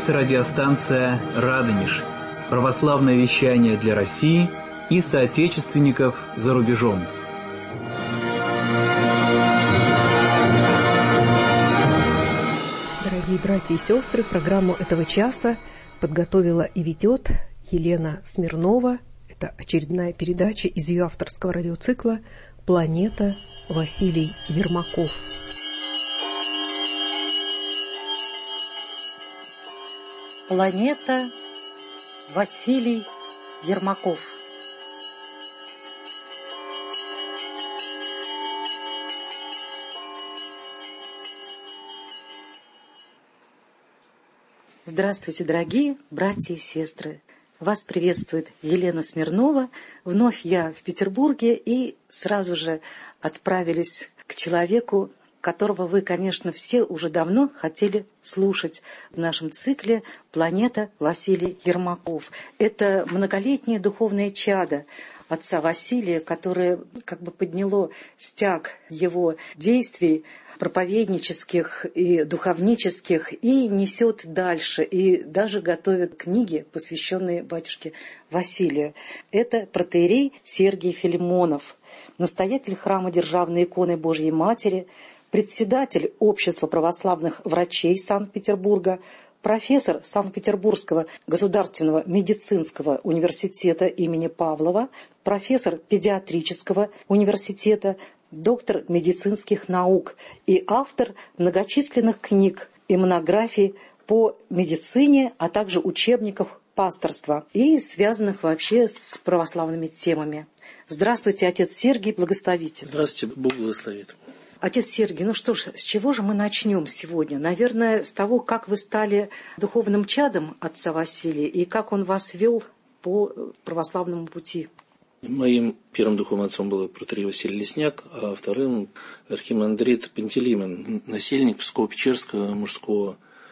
Это радиостанция «Радонеж», православное вещание для России и соотечественников за рубежом. Дорогие братья и сестры, программу этого часа подготовила и ведет Елена Смирнова. Это очередная передача из ее авторского радиоцикла «Планета» Василий Ермаков. «Планета» Василий Ермаков. Здравствуйте, дорогие братья и сестры! Вас приветствует Елена Смирнова. Вновь я в Петербурге, и сразу же отправились к человеку, которого вы, конечно, все уже давно хотели слушать в нашем цикле «Планета» Василий Ермаков. Это многолетнее духовное чадо отца Василия, которое как бы подняло стяг его действий проповеднических и духовнических, и несет дальше, и даже готовит книги, посвященные батюшке Василию. Это протоиерей Сергий Филимонов, настоятель храма Державной иконы Божьей Матери, председатель Общества православных врачей Санкт-Петербурга, профессор Санкт-Петербургского государственного медицинского университета имени Павлова, профессор педиатрического университета, доктор медицинских наук и автор многочисленных книг и монографий по медицине, а также учебников пасторства и связанных вообще с православными темами. Здравствуйте, отец Сергий, благословите. Здравствуйте, Бог благословит. Отец Сергий, ну что ж, с чего же мы начнем сегодня? Наверное, с того, как вы стали духовным чадом отца Василия и как он вас вел по православному пути. Моим первым духовным отцом был протоиерей Василий Лесняк, а вторым архимандрит Пантелеймон, насельник Псково-Печерского мужского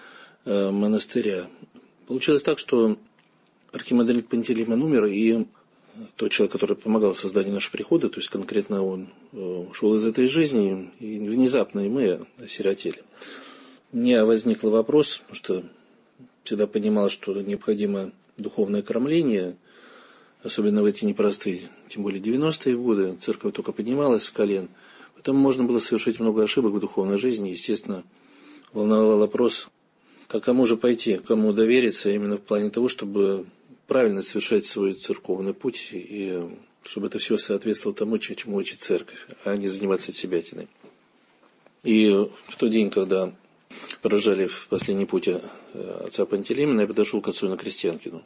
монастыря. Получилось так, что архимандрит Пантелеймон умер, и тот человек, который помогал в созданию нашего прихода, то есть конкретно он ушел из этой жизни, и внезапно и мы осиротели. У меня возник вопрос, потому что всегда понимал, что необходимо духовное кормление, особенно в эти непростые, тем более 90-е годы, церковь только поднималась с колен. Поэтому можно было совершить много ошибок в духовной жизни. Естественно, волновал вопрос, к кому же пойти, кому довериться, именно в плане того, чтобы правильно совершать свой церковный путь, и чтобы это все соответствовало тому, чему учит церковь, а не заниматься себятиной. И в тот день, когда провожали в последний путь отца Пантелеймона, я подошел к отцу Иоанну Крестьянкину.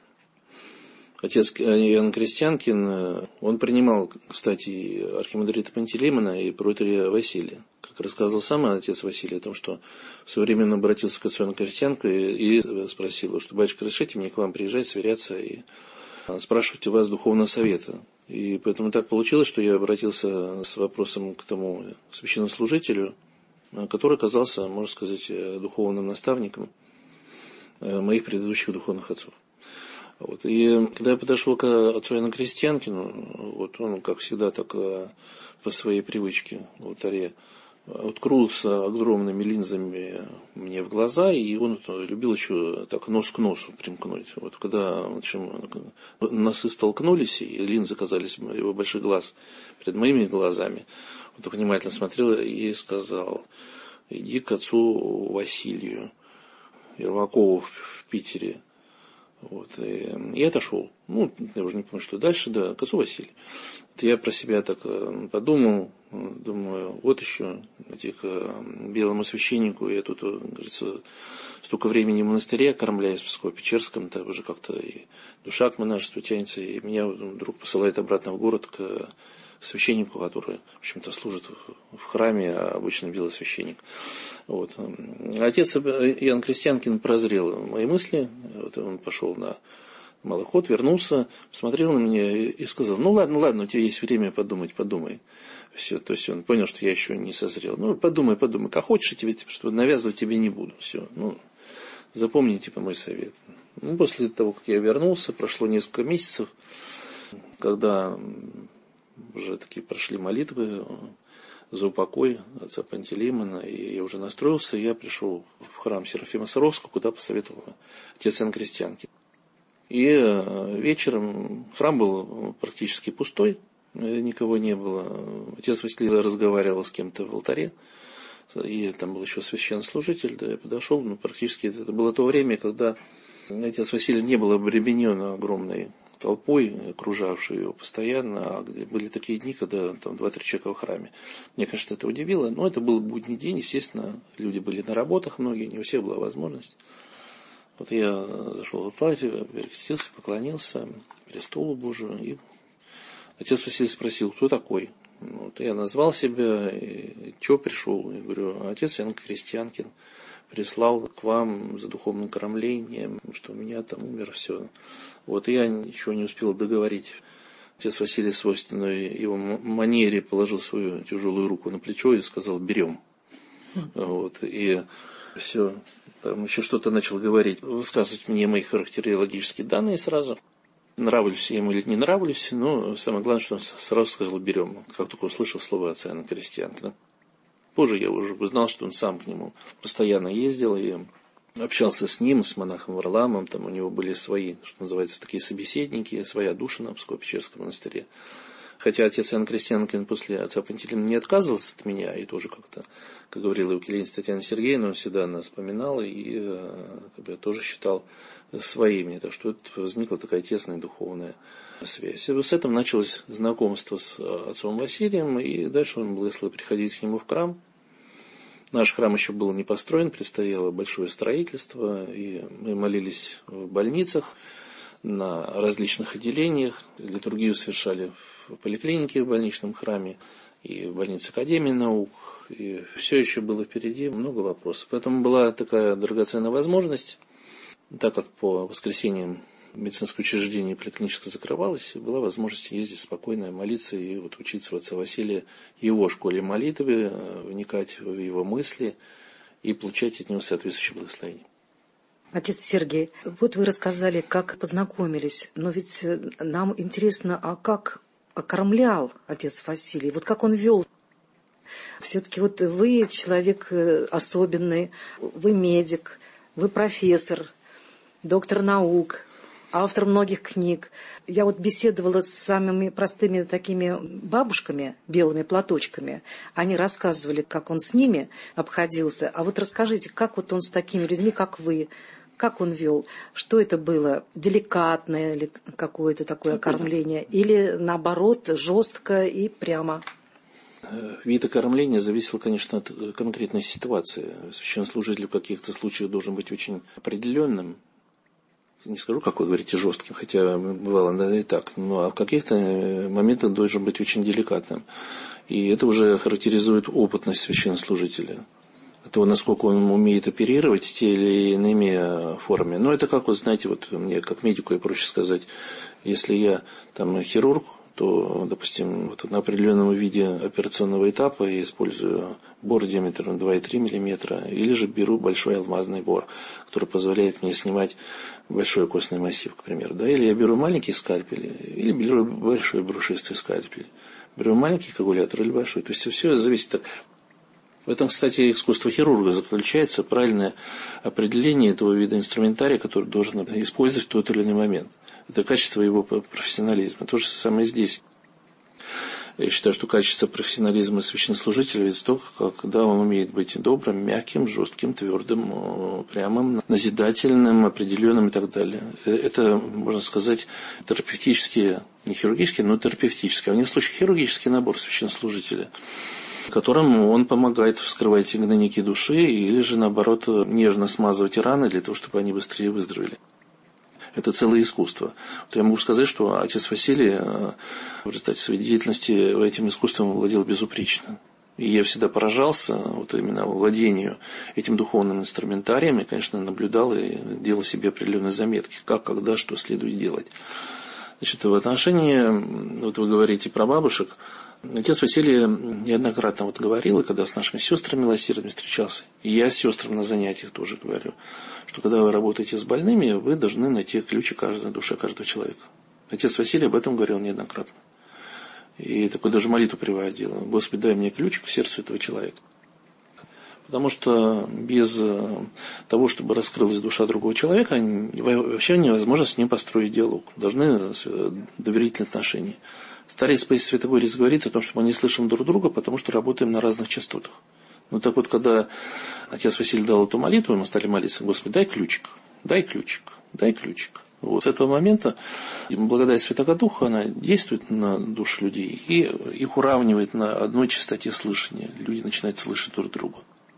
Отец Иоанн Крестьянкин, он принимал, кстати, архимандрита Пантелеймона и протоиерея Василия. Как рассказывал сам отец Василий о том, что в свое время он обратился к отцу Иоанну Крестьянкину и спросил, что батюшка, разрешите мне к вам приезжать, сверяться и спрашивать у вас духовного совета. И поэтому так получилось, что я обратился с вопросом к тому священнослужителю, который оказался, можно сказать, духовным наставником моих предыдущих духовных отцов. Вот. И когда я подошел к отцу Иоанну Крестьянкину, вот он, как всегда, так по своей привычке в алтаре уткнулся огромными линзами мне в глаза, и он любил еще так нос к носу примкнуть. Вот когда, в общем, носы столкнулись, и линзы оказались его больших глаз перед моими глазами, он так внимательно смотрел и сказал: иди к отцу Василию Ермакову в Питере. Вот, и отошел. Ну, я уже не помню, что дальше, да, к отцу Василию. Я про себя так подумал, думаю, вот еще белому священнику, я тут, говорится, столько времени в монастыре кормляюсь в Псково-Печерском, так уже как-то и душа к монашеству тянется, и меня вдруг посылает обратно в город к священнику, который, в общем-то, служит в храме, а обычно белый священник. Вот. Отец Иоанн Крестьянкин прозрел мои мысли, вот он пошел на малый ход, вернулся, посмотрел на меня и сказал: ну ладно, у тебя есть время подумай. Все, то есть он понял, что я еще не созрел. Ну, подумай, как хочешь, я тебе, что навязывать тебе не буду. Все, ну, запомни, мой совет. Ну, после того, как я вернулся, прошло несколько месяцев, когда уже такие прошли молитвы за упокой отца Пантелеймона, и я уже настроился, и я пришел в храм Серафима Саровского, куда посоветовал отец Иоанн Крестьянкин. И вечером храм был практически пустой, никого не было. Отец Василий разговаривал с кем-то в алтаре, и там был еще священнослужитель, да, я подошел, практически это было то время, когда отец Василий не был обременен огромной толпой, окружавшей его постоянно, а где были такие дни, когда там 2-3 человека в храме. Меня, конечно, это удивило, но это был будний день, естественно, люди были на работах многие, не у всех была возможность. Вот я зашел в алтарь, перекрестился, поклонился престолу Божию, и отец Василий спросил, кто такой? Вот я назвал себя, и чего пришел? Я говорю, отец Иоанн Крестьянкин прислал к вам за духовным кормлением, что у меня там умер, все. Вот я ничего не успел договорить. Отец Василий в свойственной его манере положил свою тяжелую руку на плечо и сказал, берем. Вот, и все, там еще что-то начал говорить, высказывать мне мои характерологические данные сразу. Нравлюсь я ему или не нравлюсь, но самое главное, что он сразу сказал, берем, как только услышал слово отца Иоанна Крестьянкина. Позже я уже узнал, что он сам к нему постоянно ездил и общался с ним, с монахом Варламом, там у него были свои, что называется, такие собеседники, своя душа на Псково-Печерском монастыре. Хотя отец Иоанн Крестьянкин после отца Пантелеймона не отказывался от меня, и тоже как-то, как говорила евангелист Татьяна Сергеевна, он всегда нас вспоминал и я тоже считал своими. Так что это возникла такая тесная духовная связь. И с этим началось знакомство с отцом Василием, и дальше он благословил приходить к нему в храм. Наш храм еще был не построен, предстояло большое строительство, и мы молились в больницах, на различных отделениях, литургию совершали в поликлинике в больничном храме и в больнице Академии наук, и все еще было впереди, много вопросов. Поэтому была такая драгоценная возможность, так как по воскресеньям медицинское учреждение поликлиническое закрывалось, была возможность ездить спокойно, молиться и вот учиться у отца Василия его школе молитвы, вникать в его мысли и получать от него соответствующее благословение. Отец Сергий, вот вы рассказали, как познакомились, но ведь нам интересно, а как окормлял отец Василий, вот как он вел? Все-таки вот вы человек особенный, вы медик, вы профессор, доктор наук, автор многих книг. Я вот беседовала с самыми простыми такими бабушками, белыми платочками. Они рассказывали, как он с ними обходился. А вот расскажите, как вот он с такими людьми, как вы, как он вел? Что это было? Деликатное или какое-то такое окормление? Или наоборот, жестко и прямо? Вид окормления зависел, конечно, от конкретной ситуации. Священнослужитель в каких-то случаях должен быть очень определенным. Не скажу, как вы говорите, жестким, хотя бывало да, и так, но в каких-то моментах должен быть очень деликатным. И это уже характеризует опытность священнослужителя. То, насколько он умеет оперировать те или иными формами. Но это как, вот знаете, вот мне как медику и проще сказать, если я там хирург, то, допустим, вот на определенном виде операционного этапа я использую бор диаметром 2,3 мм, или же беру большой алмазный бор, который позволяет мне снимать большой костный массив, к примеру. Да? Или я беру маленький скальпель, или беру большой брушистый скальпель. Беру маленький коагулятор или большой. То есть все зависит от... В этом, кстати, искусство хирурга заключается, правильное определение этого вида инструментария, который должен использовать в тот или иной момент. Это качество его профессионализма. То же самое здесь. Я считаю, что качество профессионализма священнослужителя – это то, когда он умеет быть добрым, мягким, жестким, твердым, прямым, назидательным, определенным и так далее. Это, можно сказать, терапевтический, не хирургический, но терапевтический, а в некоторых случаях хирургический набор священнослужителя, которым он помогает вскрывать гнойники души или же, наоборот, нежно смазывать раны для того, чтобы они быстрее выздоровели. Это целое искусство. Вот я могу сказать, что отец Василий в результате своей деятельности этим искусством владел безупречно. И я всегда поражался вот именно владению этим духовным инструментарием и, конечно, наблюдал и делал себе определенные заметки, как, когда, что следует делать. Значит, в отношении, вот вы говорите про бабушек, отец Василий неоднократно вот говорил, и когда с нашими сестрами милосердными встречался, и я с сестрами на занятиях тоже говорю, что когда вы работаете с больными, вы должны найти ключи каждой душе каждого человека. Отец Василий об этом говорил неоднократно. И такой даже молитву приводил: Господи, дай мне ключ к сердцу этого человека. Потому что без того, чтобы раскрылась душа другого человека, вообще невозможно с ним построить диалог. Должны доверительные отношения. Старец Паисий Святогорец говорит о том, что мы не слышим друг друга, потому что работаем на разных частотах. Ну так вот, когда отец Василий дал эту молитву, мы стали молиться: Господи, дай ключик, дай ключик, дай ключик. Вот. С этого момента благодать Святого Духа, она действует на души людей и их уравнивает на одной частоте слышания. Люди начинают слышать друг друга.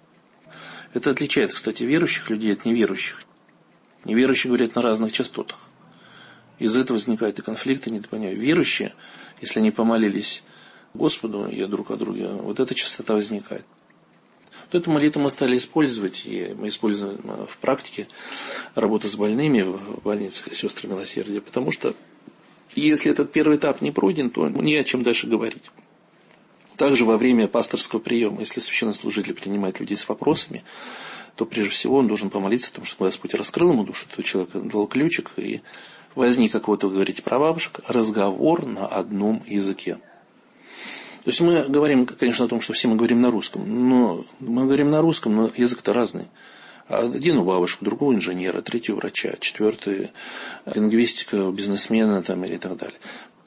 Это отличает, кстати, верующих людей от неверующих. Неверующие говорят на разных частотах. Из-за этого возникают и конфликты, недопонимания. Верующие, если они помолились Господу и друг о друге, вот эта частота возникает. Вот эту молитву мы стали использовать, и мы используем в практике работу с больными в больницах «Сестры Милосердия», потому что если этот первый этап не пройден, то не о чем дальше говорить. Также во время пасторского приема, если священнослужитель принимает людей с вопросами, то прежде всего он должен помолиться о том, чтобы Господь раскрыл ему душу этого человека, дал ключик, и возник, как вот вы говорите про бабушек, разговор на одном языке. То есть мы говорим, конечно, о том, что все мы говорим на русском, но мы говорим на русском, но язык-то разный. Один у бабушек, другой у инженера, третий у врача, четвертый лингвистика у бизнесмена там, или так далее.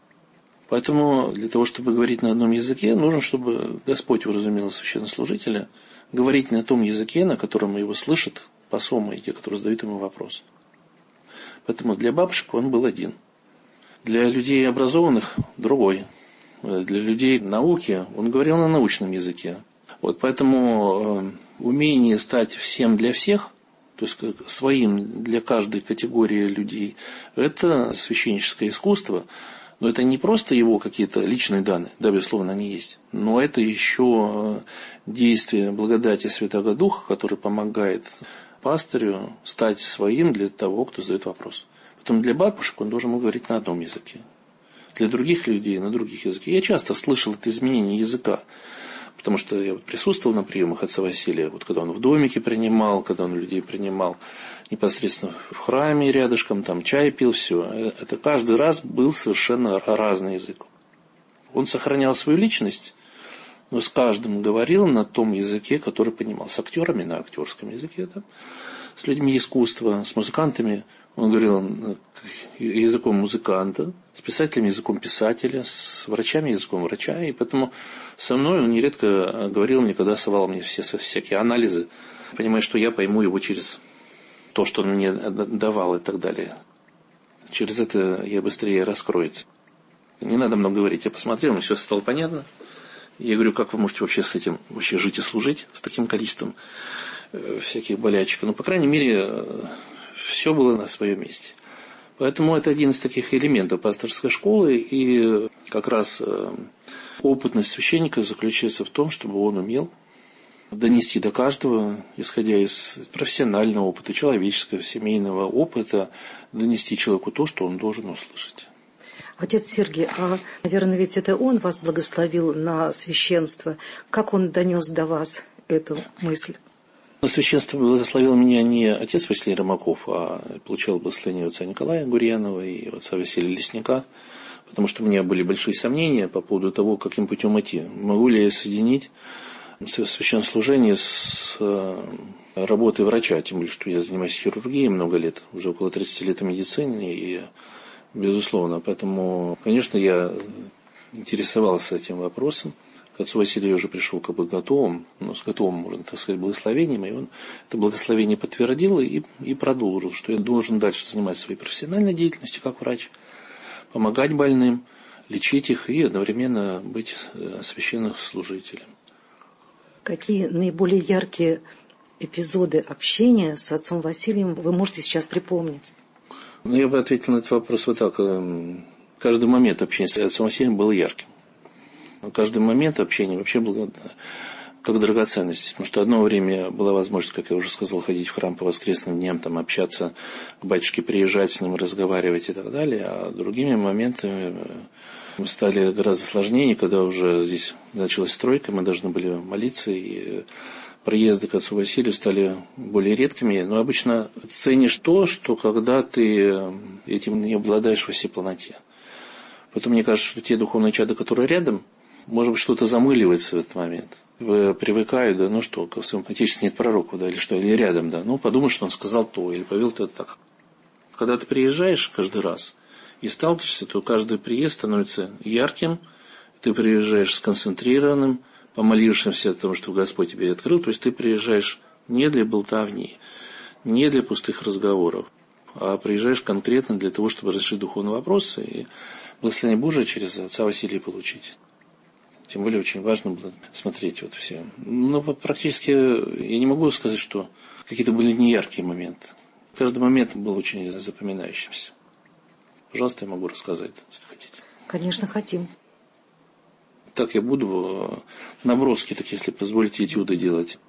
Поэтому для того, чтобы говорить на одном языке, нужно, чтобы Господь уразумел священнослужителя говорить на том языке, на котором его слышат посомы и те, которые задают ему вопросы. Поэтому для бабушек он был один. Для людей образованных другой. Для людей науки он говорил на научном языке. Вот поэтому умение стать всем для всех, то есть своим для каждой категории людей, это священническое искусство. Но это не просто его какие-то личные данные, да, безусловно, они есть, но это еще действие благодати Святого Духа, который помогает пастырю стать своим для того, кто задает вопрос. Потом для бабушек он должен был говорить на одном языке, для других людей на других языках. Я часто слышал это изменение языка, потому что я присутствовал на приемах отца Василия, вот когда он в домике принимал, когда он людей принимал непосредственно в храме рядышком, там чай пил, все. Это каждый раз был совершенно разный язык. Он сохранял свою личность, но с каждым говорил на том языке, который понимал. С актерами на актерском языке, там, с людьми искусства, с музыкантами он говорил языком музыканта, с писателями языком писателя, с врачами языком врача. И поэтому со мной он нередко говорил мне, когда совал мне всякие анализы, понимая, что я пойму его через то, что он мне давал и так далее. Через это я быстрее раскроется. Не надо много говорить. Я посмотрел, мне все стало понятно. Я говорю, как вы можете вообще с этим вообще жить и служить, с таким количеством всяких болячек. Ну, по крайней мере, все было на своем месте. Поэтому это один из таких элементов пасторской школы. И как раз опытность священника заключается в том, чтобы он умел донести до каждого, исходя из профессионального опыта, человеческого, семейного опыта, донести человеку то, что он должен услышать. Отец Сергий, наверное, ведь это он вас благословил на священство. Как он донес до вас эту мысль? На священство благословил меня не отец Василий Ромаков, а получал благословение отца Николая Гурьянова и отца Василия Лесника, потому что у меня были большие сомнения по поводу того, каким путем идти. Могу ли я соединить священнослужение с работой врача, тем более, что я занимаюсь хирургией много лет, уже около 30 лет в медицине, и безусловно, поэтому, конечно, я интересовался этим вопросом. К отцу Василию я уже пришел как бы готовым, но с готовым, можно так сказать, благословением, и он это благословение подтвердил и продолжил, что я должен дальше заниматься своей профессиональной деятельностью как врач, помогать больным, лечить их и одновременно быть священнослужителем. Какие наиболее яркие эпизоды общения с отцом Василием вы можете сейчас припомнить? Ну, я бы ответил на этот вопрос вот так. Каждый момент общения с отцом Василием был ярким. Каждый момент общения вообще был как драгоценность. Потому что одно время была возможность, как я уже сказал, ходить в храм по воскресным дням, там общаться, к батюшке приезжать с ним, разговаривать и так далее. А другими моментами стали гораздо сложнее, когда уже здесь началась стройка, мы должны были молиться, и проезды к отцу Василию стали более редкими. Но обычно ценишь то, что когда ты этим не обладаешь во всей полноте. Потом мне кажется, что те духовные чады, которые рядом, может быть, что-то замыливается в этот момент. Привыкают, да, ну что, в своем отечестве нет пророков, да, или что, или рядом, да. Ну, подумай, что он сказал то, или повел то так. Когда ты приезжаешь каждый раз и сталкиваешься, то каждый приезд становится ярким, ты приезжаешь сконцентрированным, помолившимся о том, что Господь тебе открыл, то есть ты приезжаешь не для болтовни, не для пустых разговоров, а приезжаешь конкретно для того, чтобы решить духовные вопросы и благословение Божие через отца Василия получить. Тем более очень важно было смотреть вот все. Но практически я не могу сказать, что какие-то были неяркие моменты. Каждый момент был очень запоминающимся. Пожалуйста, я могу рассказать, если хотите. Конечно, хотим. Так я буду наброски, так если позволите, этюды делать.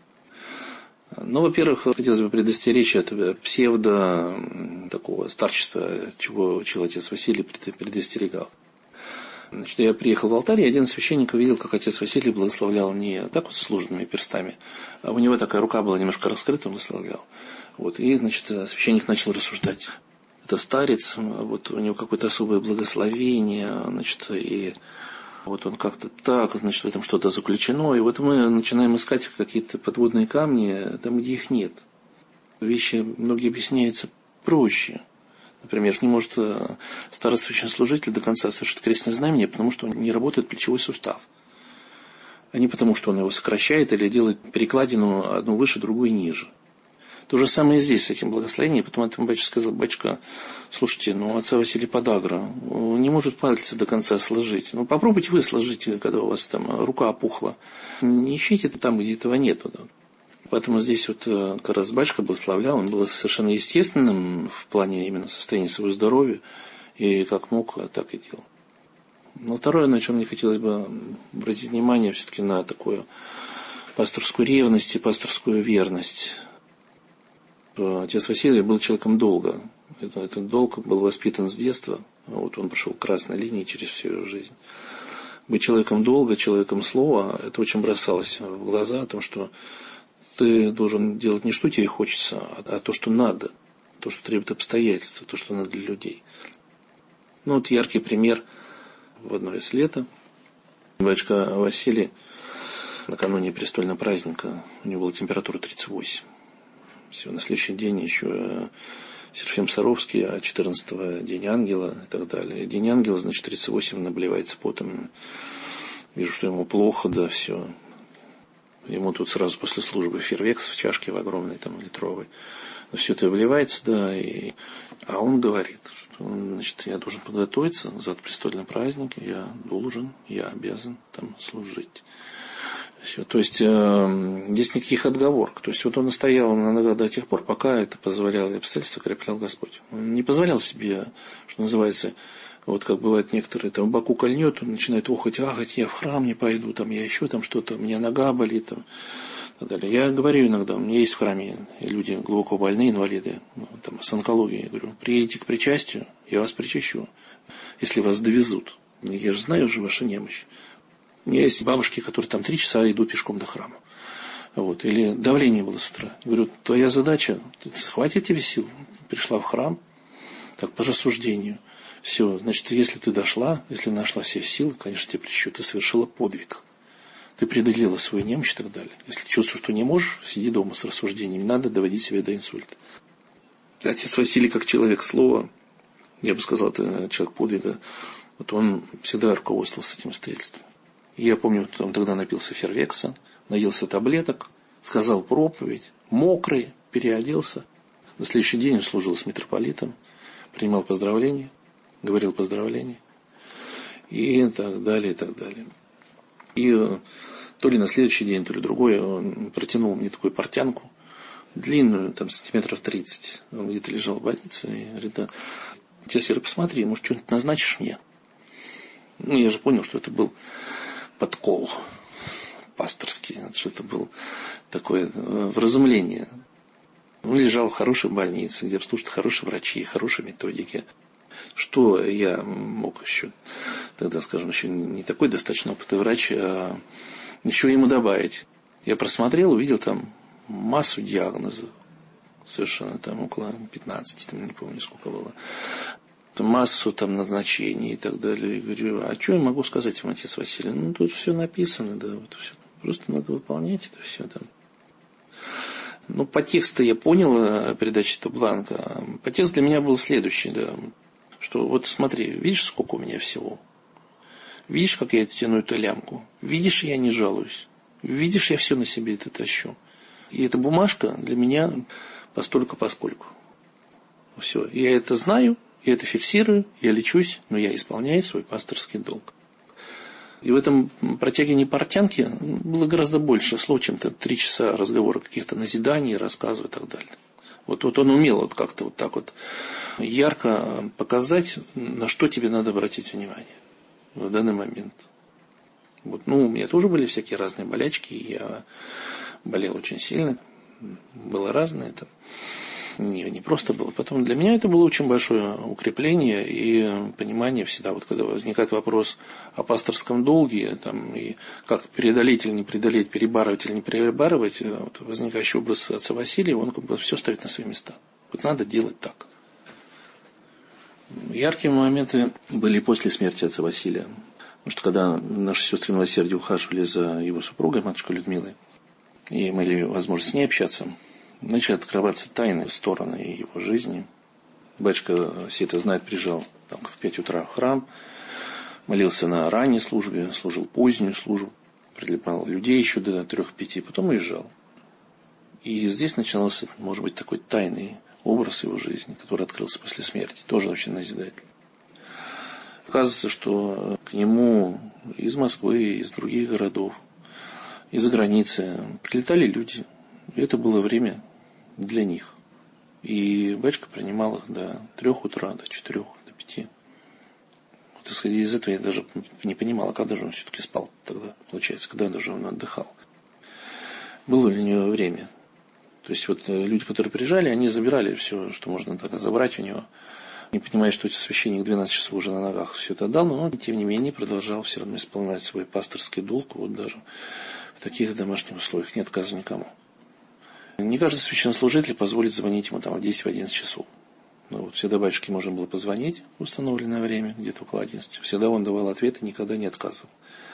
Ну, во-первых, хотелось бы предостеречь от псевдо такого старчества, чего учил отец Василий, предостерегал. Значит, я приехал в алтарь, и один из священников видел, как отец Василий благословлял не так вот с сложными перстами, а у него такая рука была немножко раскрыта, он благословлял. Вот, и, значит, священник начал рассуждать. Это старец, вот у него какое-то особое благословение, значит, и вот он как-то так, значит, в этом что-то заключено, и вот мы начинаем искать какие-то подводные камни там, где их нет. Вещи многие объясняются проще. Например, не может старый священнослужитель до конца совершить крестное знамение, потому что не работает плечевой сустав. А не потому, что он его сокращает или делает перекладину одну выше, другую ниже. То же самое и здесь с этим благословением. Потом этому батюшка сказал: батюшка, слушайте, отца Василия Подагра не может пальцы до конца сложить. Попробуйте вы сложите, когда у вас там рука опухла. Не ищите там, где этого нету. Да. Поэтому здесь вот как раз батюшка благословлял, он был совершенно естественным в плане именно состояния своего здоровья. И как мог, так и делал. Но второе, на чем мне хотелось бы обратить внимание, все-таки на такую пасторскую ревность и пасторскую верность. Отец Василий был человеком долга. Этот долг был воспитан с детства. Вот он прошел красной линией через всю его жизнь. Быть человеком долга, человеком слова, это очень бросалось в глаза о том, что ты должен делать не что тебе хочется, а то, что надо. То, что требует обстоятельства, то, что надо для людей. Вот яркий пример в одно из лета. Батюшка Василий накануне престольного праздника, у него была температура 38. Все, на следующий день еще Серафим Саровский, а 14-го День Ангела и так далее. День Ангела, значит, 38 наблевается потом. Вижу, что ему плохо, да, все. Ему тут сразу после службы фейерверкс в чашке в огромной, там, литровой. Но все это обливается, да, а он говорит, что, значит, я должен подготовиться за престольный праздник, я обязан там служить. Все. То есть здесь никаких отговорок. То есть вот он настоял на ногах до тех пор, пока это позволяло и обстоятельства креплял Господь. Он не позволял себе, что называется, вот как бывает некоторые, там в боку кольнет, он начинает охать, ахать, я в храм не пойду, там я еще там что-то, у меня нога болит, там, и так далее. Я говорю иногда, у меня есть в храме люди глубоко больные, инвалиды, там, с онкологией. Я говорю, приедете к причастию, я вас причащу, если вас довезут. Я же знаю уже вашу немощь. У меня есть бабушки, которые там 3 часа идут пешком до храма. Вот. Или давление было с утра. Говорю, твоя задача, хватит тебе сил. Пришла в храм, так по рассуждению. Все, значит, если ты дошла, если нашла все силы, конечно, тебе причащу, ты совершила подвиг. Ты преодолела свою немощь и так далее. Если чувствуешь, что не можешь, сиди дома с рассуждением. Не надо доводить себя до инсульта. Отец Василий, как человек слова, я бы сказал, это человек подвига, вот он всегда руководствовался этим обстоятельством. Я помню, он тогда напился фейерверкса, наелся таблеток, сказал проповедь, мокрый, переоделся. На следующий день он служил с митрополитом, принимал поздравления, говорил поздравления и так далее, и так далее. И то ли на следующий день, то ли другой, он протянул мне такую портянку, длинную, там сантиметров 30. Он где-то лежал в больнице и говорит, да, отец Серый, посмотри, может, что-нибудь назначишь мне? Я же понял, что это был подкол пасторский, что это было такое вразумление. Он лежал в хорошей больнице, где обслуживают хорошие врачи, хорошие методики. Что я мог еще, тогда, скажем, еще не такой достаточно опытный врач, а еще ему добавить. Я просмотрел, увидел там массу диагнозов, совершенно там около 15, там, не помню сколько было. массу там назначений и так далее. И говорю, а что я могу сказать вам, отец Василий? Ну, тут все написано, да, вот все. Просто надо выполнять это все там. Ну, по тексту я понял передачи этого бланка. По тексту для меня был следующий, да, что вот смотри, видишь, сколько у меня всего? Видишь, как я тяну эту лямку? Видишь, я не жалуюсь. Видишь, я все на себе это тащу. И эта бумажка для меня постольку-поскольку. Все. Я это знаю, я это фиксирую, я лечусь, но я исполняю свой пасторский долг. И в этом протягивании портянки было гораздо больше слов, чем 3 часа разговора, каких-то назиданий, рассказов и так далее. Вот он умел вот как-то вот так вот ярко показать, на что тебе надо обратить внимание в данный момент. Вот, ну, у меня тоже были всякие разные болячки, я болел очень сильно, было разное это. Не просто было. Потом для меня это было очень большое укрепление и понимание всегда, вот когда возникает вопрос о пасторском долге, там, и как преодолеть или не преодолеть, перебарывать или не перебарывать, вот возникающий образ отца Василия, он как бы все ставит на свои места. Вот надо делать так. Яркие моменты были после смерти отца Василия. Потому что когда наши сестры милосердия ухаживали за его супругой, матушкой Людмилой, и мы имели возможность с ней общаться, начали открываться тайные стороны его жизни. Батюшка все это знает, приезжал там, в 5 утра в храм, молился на ранней службе, служил позднюю службу, прилипал людей еще до 3-5, потом уезжал. И здесь начался, может быть, такой тайный образ его жизни, который открылся после смерти, тоже очень назидательный. Оказывается, что к нему из Москвы, из других городов, из-за границы прилетали люди. И это было время для них. И батюшка принимал их до 3 утра, до 4, до 5. Вот, исходя из этого, я даже не понимал, а когда же он все-таки спал тогда, получается, когда даже он отдыхал. Было ли у него время. То есть вот люди, которые приезжали, они забирали все, что можно так забрать у него. Не понимая, что священник 12 часов уже на ногах все это отдал, но он, тем не менее, продолжал все равно исполнять свой пасторский долг, вот даже в таких домашних условиях, не отказывая никому. Не каждый священнослужитель позволит звонить ему там в 10-11 часов. Но вот всегда батюшке можно было позвонить в установленное время, где-то около 11. Всегда он давал ответы, никогда не отказывал.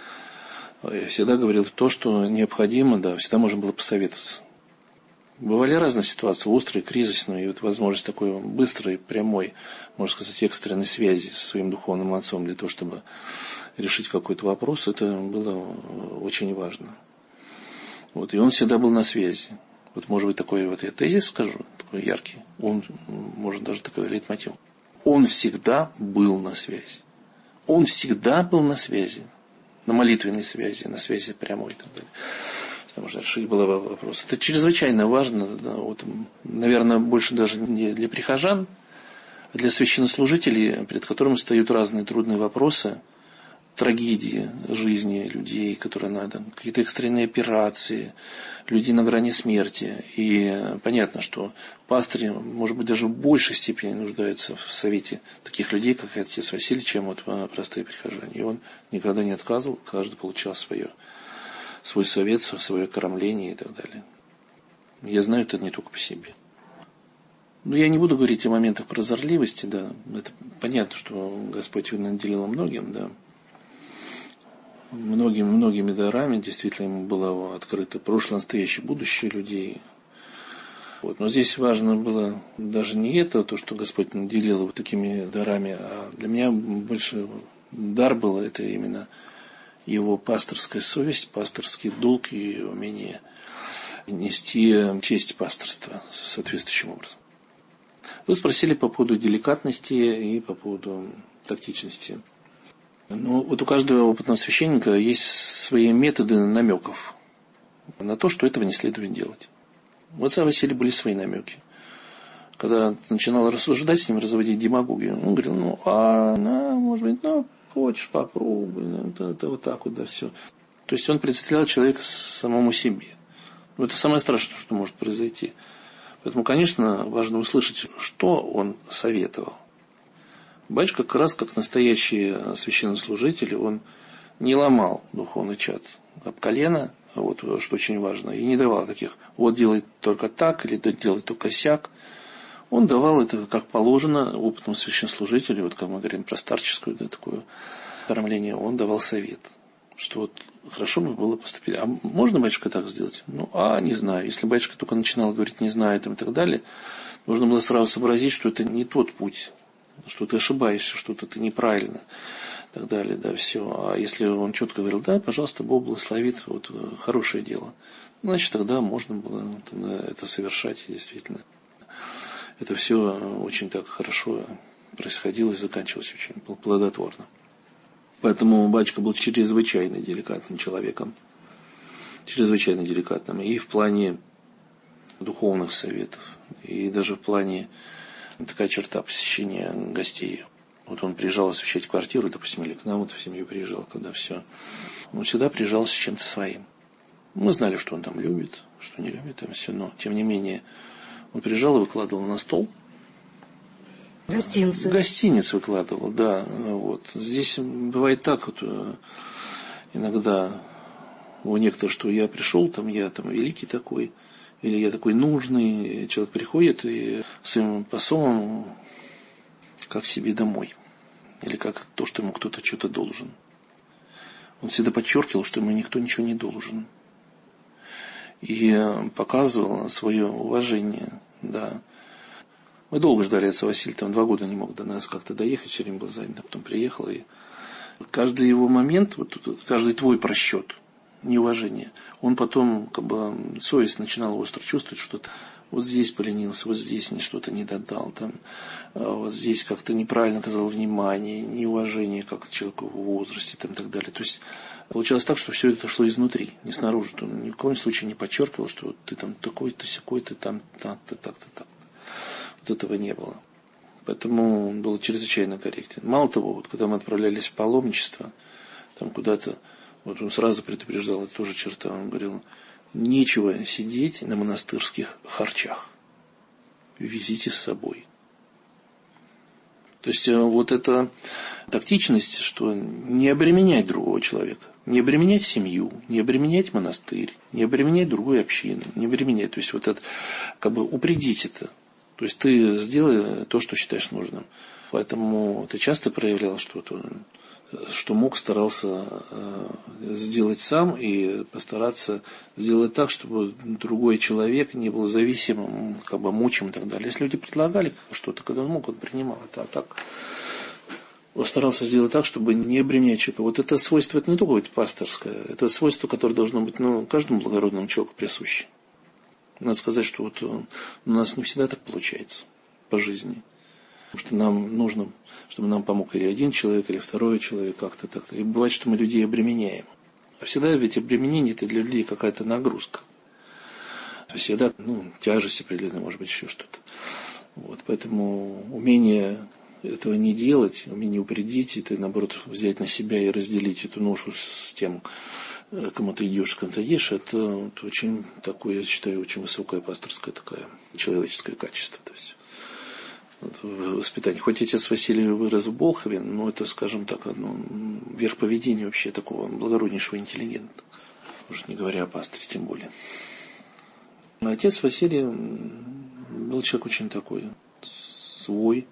И всегда говорил то, что необходимо, да, всегда можно было посоветоваться. Бывали разные ситуации, острые, кризисные, и вот возможность такой быстрой, прямой, можно сказать, экстренной связи со своим духовным отцом для того, чтобы решить какой-то вопрос, это было очень важно. Вот, и он всегда был на связи. Вот, может быть, такой вот я тезис скажу, такой яркий, он, может, даже такой лейтмотив. Он всегда был на связи. Он всегда был на связи, на молитвенной связи, на связи прямой и так далее. Потому что решить был вопрос. Это чрезвычайно важно, да, вот, наверное, больше даже не для прихожан, а для священнослужителей, перед которыми встают разные трудные вопросы, трагедии жизни людей, которые надо, какие-то экстренные операции, люди на грани смерти. И понятно, что пастыри, может быть, даже в большей степени нуждаются в совете таких людей, как отец Василий, чем вот простые прихожане. И он никогда не отказывал, каждый получал свой совет, свое кормление и так далее. Я знаю это не только по себе. Но я не буду говорить о моментах прозорливости, да. Это понятно, что Господь наделил многим, да. Многими дарами действительно ему было открыто прошлое, настоящее, будущее людей. Вот. Но здесь важно было даже не это, то, что Господь наделил его такими дарами, а для меня больше дар был это именно его пасторская совесть, пасторский долг и умение нести честь пасторства соответствующим образом. Вы спросили по поводу деликатности и по поводу тактичности. Ну, вот у каждого опытного священника есть свои методы намеков на то, что этого не следует делать. У отца Василия были свои намеки. Когда начинал рассуждать с ним, разводить демагогию, он говорил, может быть, хочешь, попробуй, это вот так вот, да, все. То есть он представлял человека самому себе. Это самое страшное, что может произойти. Поэтому, конечно, важно услышать, что он советовал. Батюшка как раз как настоящий священнослужитель, он не ломал духовный чад об колено, вот, что очень важно, и не давал таких, вот делай только так, или делай только сяк. Он давал это, как положено, опытному священнослужителю, вот как мы говорим про старческое, да, такое оформление, он давал совет, что вот хорошо бы было поступить. А можно, батюшка, так сделать? Не знаю. Если батюшка только начинал говорить «не знаю» и так далее, нужно было сразу сообразить, что это не тот путь, что ты ошибаешься, что-то ты неправильно и так далее, да, все. А если он четко говорил «да, пожалуйста, Бог благословит, вот хорошее дело», значит, тогда можно было это совершать, действительно. Это все очень так хорошо происходило и заканчивалось очень плодотворно. Поэтому батюшка был чрезвычайно деликатным человеком. Чрезвычайно деликатным. И в плане духовных советов, и даже в плане такая черта посещения гостей. Вот он приезжал освещать квартиру, допустим, или к нам вот в семью приезжал, когда все. Он всегда приезжал с чем-то своим. Мы знали, что он там любит, что не любит, там все, но тем не менее он приезжал и выкладывал на стол. Гостинцы. Гостиниц выкладывал, да. Вот. Здесь бывает так, вот, иногда у некоторых, что я пришел, я великий такой, или я такой нужный. Человек приходит и своим посолом как себе домой. Или как то, что ему кто-то что-то должен. Он всегда подчеркивал, что ему никто ничего не должен. И показывал свое уважение, да. Мы долго ждали отца Василия, 2 года не мог до нас как-то доехать, все время был занят, а потом приехал. И каждый его момент, каждый твой просчет, неуважение, он потом совесть начинала остро чувствовать, что вот здесь поленился, вот здесь что-то не додал, вот здесь как-то неправильно оказал внимание, неуважение как к человеку в возрасте и так далее. То есть получалось так, что все это шло изнутри, не снаружи. Он ни в коем случае не подчеркивал, что вот ты такой-то, сякой-то, так-то, так-то, так. Вот этого не было. Поэтому он был чрезвычайно корректен. Мало того, вот когда мы отправлялись в паломничество, куда-то, вот он сразу предупреждал, это тоже черта, он говорил, нечего сидеть на монастырских харчах. Везите с собой. То есть вот эта тактичность, что не обременять другого человека, не обременять семью, не обременять монастырь, не обременять другую общину, не обременять. То есть вот это, упредить это. То есть ты сделай то, что считаешь нужным. Поэтому ты часто проявлял что-то, что мог, старался сделать сам и постараться сделать так, чтобы другой человек не был зависимым, мучим и так далее. Если люди предлагали что-то, когда он мог, он принимал это. А так он старался сделать так, чтобы не обременять человека. Вот это свойство, это не только пасторское, это свойство, которое должно быть каждому благородному человеку присуще. Надо сказать, что у нас не всегда так получается по жизни. Потому что нам нужно, чтобы нам помог или один человек, или второй человек как-то так-то. И бывает, что мы людей обременяем. А всегда ведь обременение – это для людей какая-то нагрузка. Всегда, тяжесть определенная, может быть, еще что-то. Вот, поэтому умение этого не делать, умение упредить, это, наоборот, взять на себя и разделить эту ношу с тем, кому ты идешь, с кем ты едешь, это очень такое, я считаю, очень высокое пасторское такое человеческое качество. То есть воспитание. Хоть отец Василий вырос в Болхове, но это, скажем так, верх поведения вообще такого благороднейшего интеллигента. Уже не говоря о пастыре, тем более. Но отец Василий был человек очень такой свой,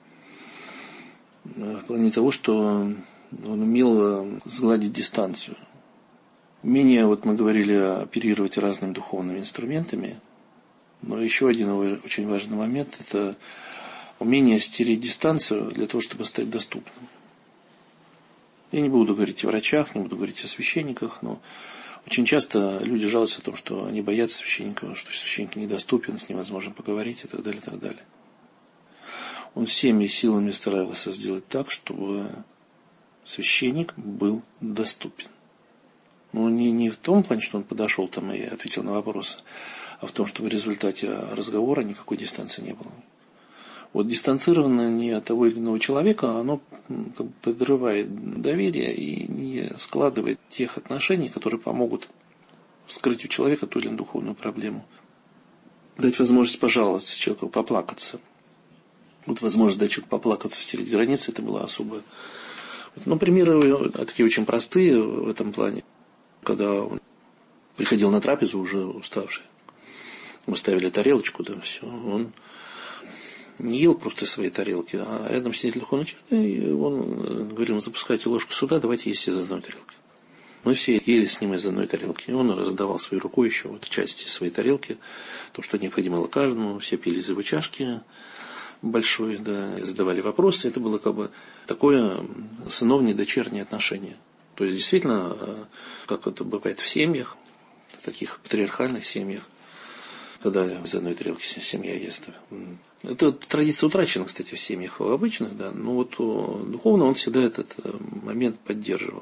в плане того, что он умел сгладить дистанцию. Умение, мы говорили, оперировать разными духовными инструментами, но еще один очень важный момент – это умение стереть дистанцию для того, чтобы стать доступным. Я не буду говорить о врачах, не буду говорить о священниках, но очень часто люди жалуются о том, что они боятся священника, что священник недоступен, с ним невозможно поговорить и так далее, и так далее. Он всеми силами старался сделать так, чтобы священник был доступен. Не в том плане, что он подошел и ответил на вопросы, а в том, что в результате разговора никакой дистанции не было. Вот дистанцирование от того или иного человека, оно подрывает доверие и не складывает тех отношений, которые помогут вскрыть у человека ту или иную духовную проблему. Дать возможность пожаловаться человеку, поплакаться. Вот возможность дать человеку поплакаться, стереть границы, это было особое. Примеры такие очень простые в этом плане. Когда он приходил на трапезу уже уставший, мы ставили тарелочку, все, он не ел просто из своей тарелки, а рядом сидели духовный чад, и он говорил: запускайте ложку сюда, давайте есть из одной тарелки. Мы все ели с ним из одной тарелки. И он раздавал своей рукой еще вот части своей тарелки, то, что необходимо было каждому. Все пили из его чашки большой, да, и задавали вопросы. Это было как бы такое сыновне-дочернее отношение. То есть, действительно, как это бывает в семьях, в таких патриархальных семьях, когда из одной тарелки семья ест. Эта традиция утрачена, кстати, в семьях обычных, да, но вот духовно он всегда этот момент поддерживал.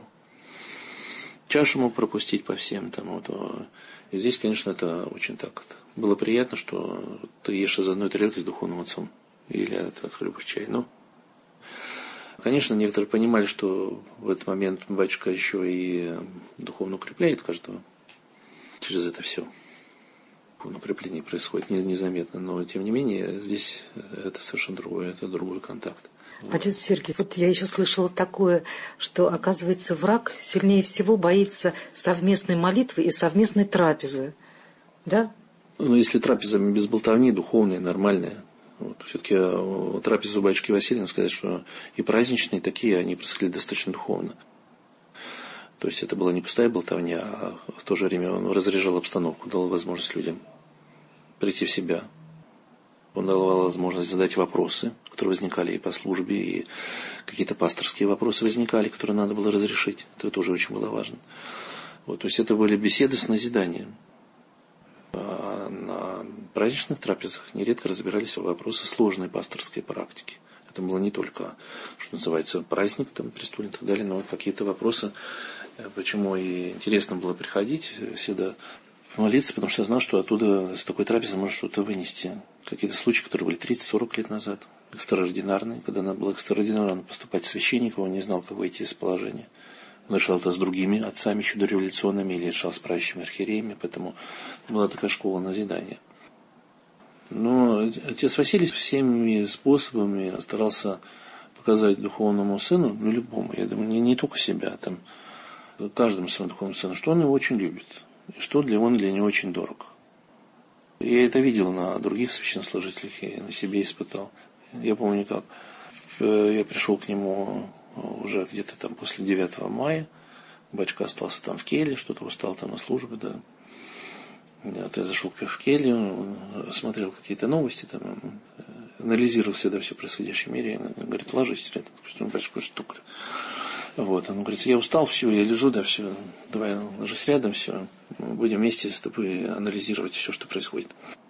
Чашу мог пропустить по всем. Там, вот, и здесь, конечно, это очень так. Было приятно, что ты ешь из одной тарелки с духовным отцом. Или от хлеба в чай. Но, конечно, некоторые понимали, что в этот момент батюшка еще и духовно укрепляет каждого. Через это все. Укрепление происходит незаметно. Но, тем не менее, здесь это совершенно другое. Это другой контакт. Отец Сергий, вот я еще слышала такое, что, оказывается, враг сильнее всего боится совместной молитвы и совместной трапезы. Да? Ну, если трапеза без болтовни, духовная, нормальная. Вот, все-таки трапезу батюшки Василия, сказать, что и праздничные такие, они происходили достаточно духовно. То есть это была не пустая болтовня, а в то же время он разряжал обстановку, дал возможность людям прийти в себя. Он давал возможность задать вопросы, которые возникали и по службе, и какие-то пасторские вопросы возникали, которые надо было разрешить. Это тоже очень было важно. Вот, то есть это были беседы с назиданием. А на праздничных трапезах нередко разбирались вопросы сложной пасторской практики. Это было не только, что называется, праздник, там, престольный и так далее, но какие-то вопросы, почему и интересно было приходить всегда молиться, потому что я знал, что оттуда с такой трапезы можно что-то вынести. Какие-то случаи, которые были 30-40 лет назад, экстраординарные, когда надо было экстраординарно поступать священником, он не знал, как выйти из положения. Он решал это с другими отцами еще дореволюционными или решал с правящими архиереями, поэтому была такая школа назидания. Но отец Василий всеми способами старался показать духовному сыну, ну любому, я думаю, не только себя, там, каждому своему духовному сыну, что он его очень любит, и что он для него очень дорог. Я это видел на других священнослужителях и на себе испытал. Я помню, как я пришел к нему уже где-то там после 9 мая. Батюшка остался там в келье, что-то устал там на службе, да. Вот я зашел в келью, смотрел какие-то новости, там, анализировал всегда все происходящее в мире. Он говорит: ложись рядом, батюшка, штука. Вот, он говорит: я устал, все, я лежу, да, все, давай ложись рядом, все, будем вместе с тобой анализировать все, что происходит.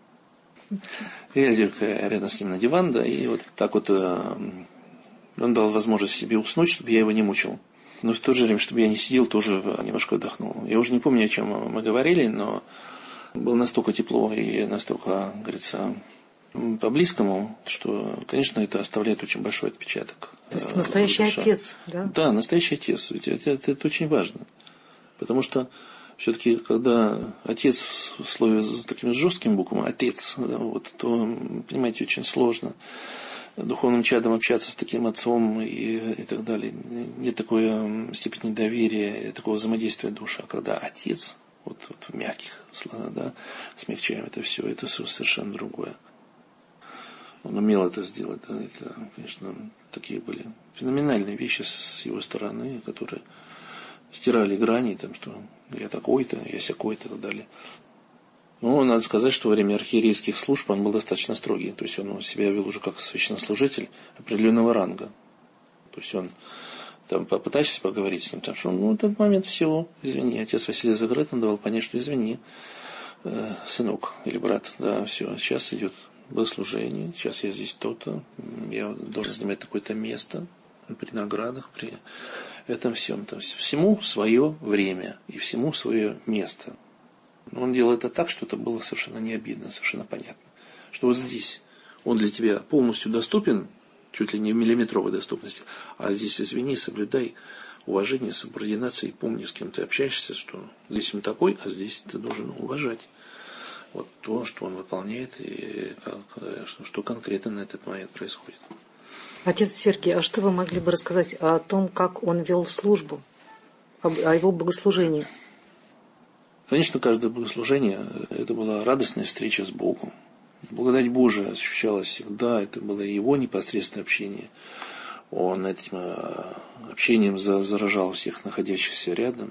Я лег рядом с ним на диван, да, и вот так вот он дал возможность себе уснуть, чтобы я его не мучил. Но в то же время, чтобы я не сидел, тоже немножко отдохнул. Я уже не помню, о чем мы говорили, но было настолько тепло и настолько, говорится, по-близкому, что, конечно, это оставляет очень большой отпечаток. То есть настоящий отец, да? Да, настоящий отец. Ведь это очень важно. Потому что все-таки, когда отец в слове с таким жестким буквом, отец, вот, то, понимаете, очень сложно духовным чадом общаться с таким отцом и так далее. Нет такой степени доверия, такого взаимодействия души. А когда отец, вот в мягких словах, да, смягчаем это все, это совершенно другое. Он умел это сделать. Да, это, конечно, такие были феноменальные вещи с его стороны, которые стирали грани, там, что я такой-то, я сякой-то и так далее. Но надо сказать, что во время архиерейских служб он был достаточно строгий. То есть он себя вел уже как священнослужитель определенного ранга. То есть он там попытаешься поговорить с ним, там, что в этот момент всего, извини, отец Василий закрыт, он давал понять, что извини, сынок или брат, да, все, сейчас идет богослужение, сейчас я здесь то-то, я должен занимать такое-то место при наградах, при этом всем. То есть всему свое время и всему свое место. Но он делал это так, что это было совершенно не обидно, совершенно понятно. Что вот здесь он для тебя полностью доступен, чуть ли не в миллиметровой доступности, а здесь, извини, соблюдай уважение, субординацию и помни, с кем ты общаешься, что здесь он такой, а здесь ты должен уважать. Вот то, что он выполняет и что конкретно на этот момент происходит. Отец Сергий, а что вы могли бы рассказать о том, как он вел службу, о его богослужении? Конечно, каждое богослужение – это была радостная встреча с Богом. Благодать Божия ощущалась всегда, это было его непосредственное общение. Он этим общением заражал всех находящихся рядом.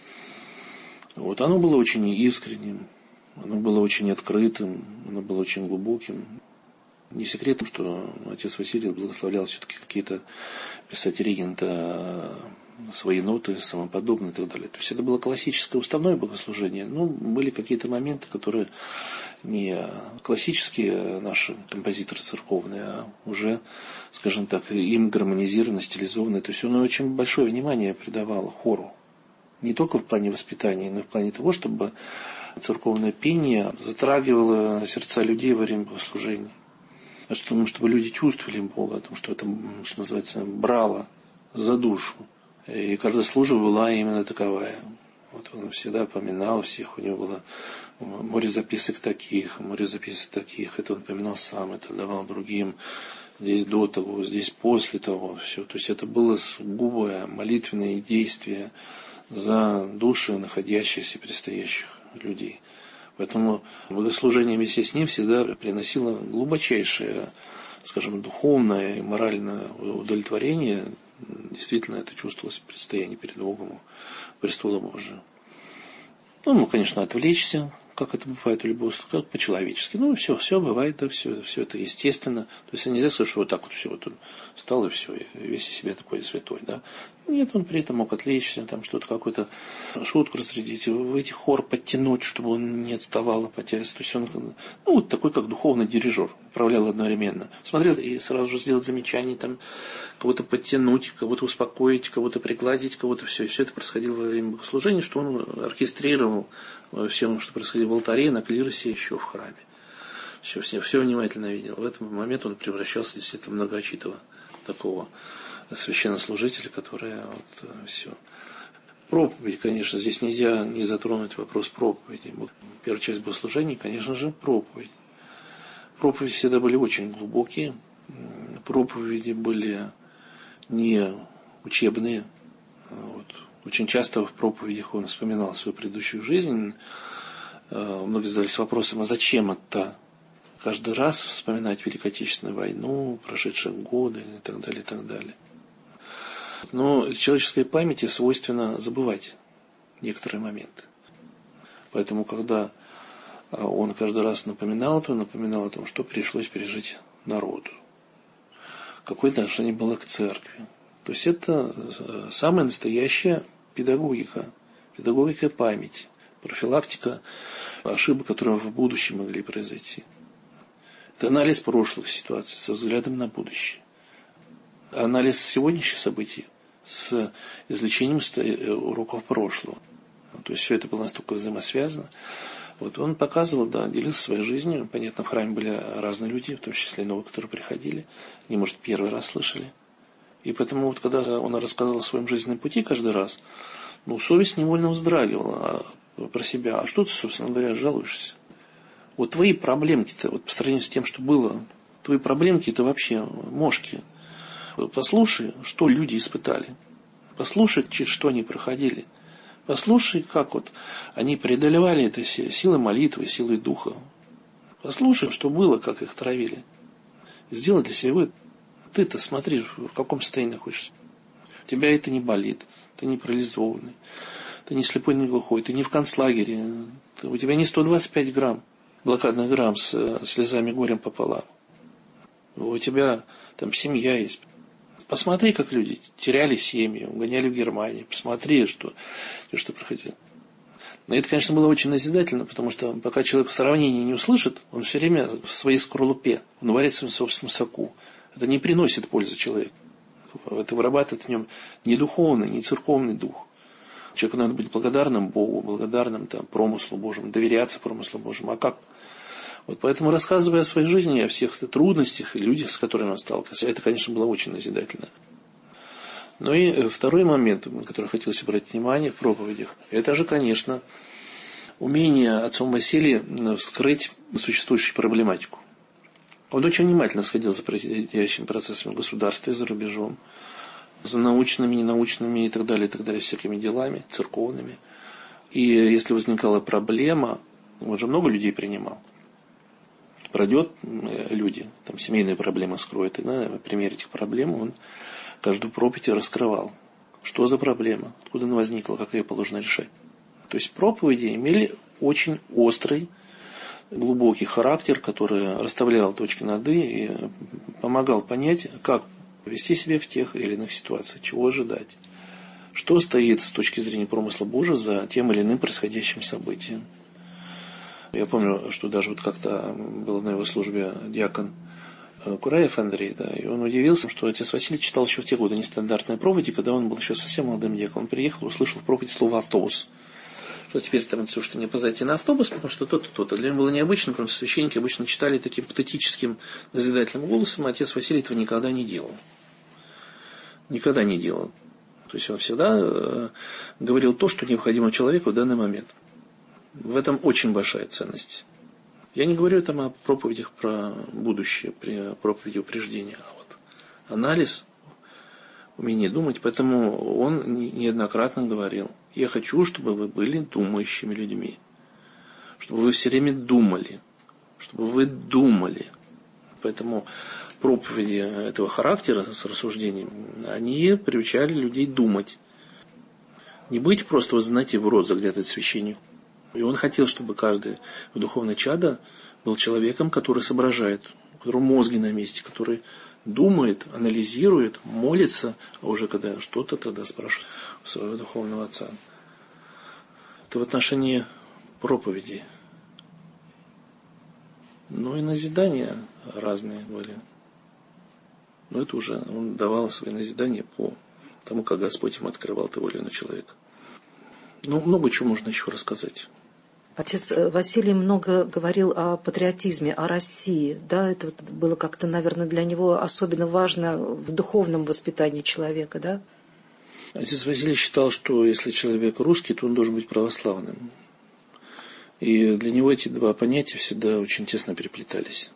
Вот. Оно было очень искренним, оно было очень открытым, оно было очень глубоким. Не секретом, что отец Василий благословлял все-таки какие-то писать регента свои ноты, самоподобные и так далее. То есть это было классическое уставное богослужение. Но были какие-то моменты, которые не классические наши композиторы церковные, а уже, скажем так, им гармонизированные, стилизованные. То есть он очень большое внимание придавал хору. Не только в плане воспитания, но и в плане того, чтобы церковное пение затрагивало сердца людей во время богослужения. Чтобы люди чувствовали Бога, о том, что это, что называется, брало за душу. И каждая служба была именно таковая. Вот он всегда поминал всех, у него было море записок таких, это он поминал сам, это давал другим, здесь до того, здесь после того, все. То есть это было сугубое молитвенное действие за души находящихся, предстоящих людей. Поэтому богослужение вместе с ним всегда приносило глубочайшее, скажем, духовное и моральное удовлетворение. Действительно, это чувствовалось в предстоянии перед Богом, престола Божия. Он мог, конечно, отвлечься, как это бывает у любого, как по-человечески. Ну, все бывает, да, все это естественно. То есть нельзя сказать, что вот так вот все, вот он встал и все, и весь из себя такой святой, да. Нет, он при этом мог отвлечься, там что-то, какую-то шутку разрядить, в эти хор подтянуть, чтобы он не отставал от потяжести. То есть он, ну, вот такой, как духовный дирижер, управлял одновременно. Смотрел и сразу же сделать замечания, там, кого-то подтянуть, кого-то успокоить, кого-то пригладить, кого-то все. И все это происходило во время богослужения, что он оркестрировал все, что происходило в алтаре, на клиросе, еще в храме. Все внимательно видел. В этот момент он превращался действительно в многоочитого такого священнослужителя, который вот все. Проповедь, конечно, здесь нельзя не затронуть вопрос проповеди. Первая часть богослужения, конечно же, проповедь. Проповеди всегда были очень глубокие. Проповеди были не учебные. Вот. Очень часто в проповедях он вспоминал свою предыдущую жизнь. Многие задались вопросом, а зачем это? Каждый раз вспоминать Великую Отечественную войну, прошедшие годы и так далее, и так далее. Но человеческой памяти свойственно забывать некоторые моменты. Поэтому, когда он каждый раз напоминал о том, что пришлось пережить народу, какое отношение было к церкви. То есть это самая настоящая педагогика памяти, профилактика ошибок, которые в будущем могли произойти. Это анализ прошлых ситуаций со взглядом на будущее. Анализ сегодняшних событий с извлечением уроков прошлого. То есть все это было настолько взаимосвязано. Вот он показывал, да, делился своей жизнью. Понятно, в храме были разные люди, в том числе и новые, которые приходили. Они, может, первый раз слышали. И поэтому, вот, когда он рассказывал о своем жизненном пути каждый раз, совесть невольно вздрагивала про себя. А что ты, собственно говоря, жалуешься? Вот твои проблемки-то, вот по сравнению с тем, что было, твои проблемки-то вообще мошки. Послушай, что люди испытали. Послушай, через что они проходили. Послушай, как вот они преодолевали это силой молитвы, силой духа. Послушай, что было, как их травили. Сделай для себя вывод. Ты-то смотри, в каком состоянии находишься. У тебя это не болит, ты не парализованный, ты не слепой, не глухой, ты не в концлагере, у тебя не 125 грамм, блокадных грамм с слезами горем пополам. У тебя там семья есть. Посмотри, как люди теряли семьи, угоняли в Германию. Посмотри, что проходило. Но это, конечно, было очень назидательно, потому что пока человек в сравнении не услышит, он все время в своей скорлупе, он варится в собственном соку. Это не приносит пользы человеку. Это вырабатывает в нем не духовный, не церковный дух. Человеку надо быть благодарным Богу, благодарным промыслу Божьему, доверяться промыслу Божьему. А как? Вот поэтому, рассказывая о своей жизни, о всех трудностях и людях, с которыми он сталкивался, это, конечно, было очень назидательно. Ну и второй момент, на который хотелось обратить внимание в проповедях, это же, конечно, умение отцом Василия вскрыть существующую проблематику. Он очень внимательно следил за происходящими процессами государства и за рубежом, за научными, ненаучными и так далее, всякими делами, церковными. И если возникала проблема, он же много людей принимал. пройдет люди, там семейные проблемы вскроет, и на примере этих проблем он каждую проповедь раскрывал. Что за проблема, откуда она возникла, как ее положено решать. То есть проповеди имели очень острый, глубокий характер, который расставлял точки над «и» и помогал понять, как повести себя в тех или иных ситуациях, чего ожидать. Что стоит с точки зрения промысла Божия за тем или иным происходящим событием. Я помню, что даже вот как-то был на его службе диакон Кураев Андрей, да, и он удивился, что отец Василий читал еще в те годы нестандартные проповеди, когда он был еще совсем молодым диаконом. Он приехал, услышал в проповеди слово «автобус». Что теперь там все, что не позайти на автобус, потому что то-то, то-то. Для него было необычно, потому что священники обычно читали таким патетическим, назидательным голосом, а отец Василий этого никогда не делал. Никогда не делал. То есть он всегда говорил то, что необходимо человеку в данный момент. В этом очень большая ценность. Я не говорю там о проповедях про будущее, при проповеди упреждения, а вот анализ, умение думать. Поэтому он неоднократно говорил: я хочу, чтобы вы были думающими людьми, чтобы вы все время думали, чтобы вы думали. Поэтому проповеди этого характера с рассуждением, они приучали людей думать. Не быть просто, вы знаете, в рот заглядывать священнику. И он хотел, чтобы каждый духовный чадо был человеком, который соображает, у которого мозги на месте, который думает, анализирует, молится, а уже когда что-то тогда спрашивает своего духовного отца. Это в отношении проповедей. Ну и назидания разные были. Но это уже он давал свои назидания по тому, как Господь ему открывал того или иного человека. Ну, много чего можно еще рассказать. Отец Василий много говорил о патриотизме, о России. Да, это было как-то, наверное, для него особенно важно в духовном воспитании человека, да? Отец Василий считал, что если человек русский, то он должен быть православным. И для него эти два понятия всегда очень тесно переплетались.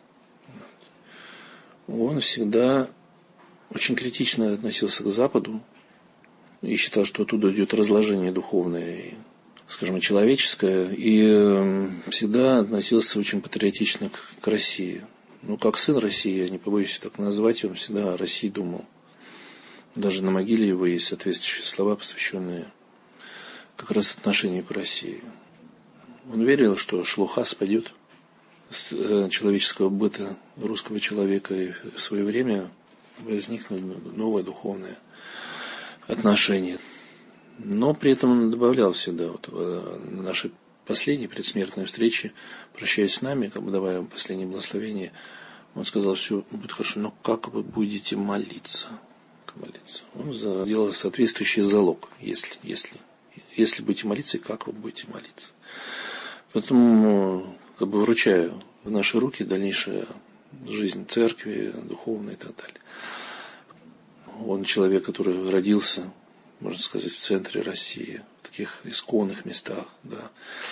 Он всегда очень критично относился к Западу и считал, что оттуда идет разложение духовное, скажем, человеческое, и всегда относился очень патриотично к России. Ну, как сын России, я не побоюсь так назвать, он всегда о России думал. Даже на могиле его есть соответствующие слова, посвященные как раз отношению к России. Он верил, что шлуха спадет с человеческого быта русского человека, и в свое время возникнут новое духовное отношение. Но при этом он добавлял всегда, вот, на нашей последней предсмертной встрече, прощаясь с нами, как бы давая им последнее благословение, он сказал: все будет хорошо, но как вы будете молиться? Он сделал соответствующий залог, если будете молиться, и как вы будете молиться. Поэтому как бы вручаю в наши руки дальнейшую жизнь церкви, духовной и так далее. Он человек, который родился, можно сказать, в центре России, в таких исконных местах, да.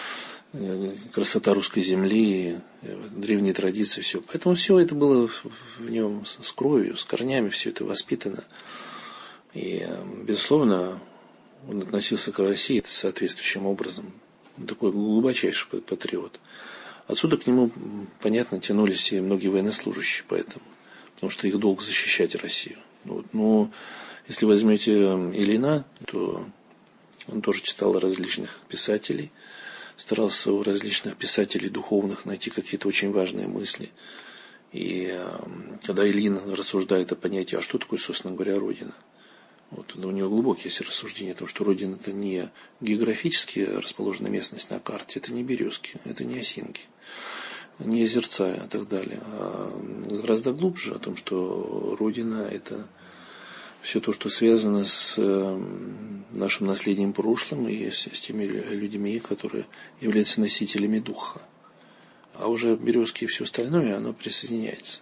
Красота русской земли, древние традиции, все. Поэтому все это было в нем с кровью, с корнями, все это воспитано. И, безусловно, он относился к России соответствующим образом. Он такой глубочайший патриот. Отсюда к нему, понятно, тянулись и многие военнослужащие, поэтому, потому что их долг защищать Россию. Вот. Но если возьмете Ильина, то он тоже читал различных писателей, старался у различных писателей духовных найти какие-то очень важные мысли. И когда Ильин рассуждает о понятии, а что такое, собственно говоря, Родина? Вот, у него глубокие есть рассуждения о том, что Родина — это не географически расположенная местность на карте, это не березки, это не осинки, не озерца и так далее, а гораздо глубже о том, что Родина — это все то, что связано с нашим наследием прошлым и с теми людьми, которые являются носителями духа. А уже березки и все остальное, оно присоединяется.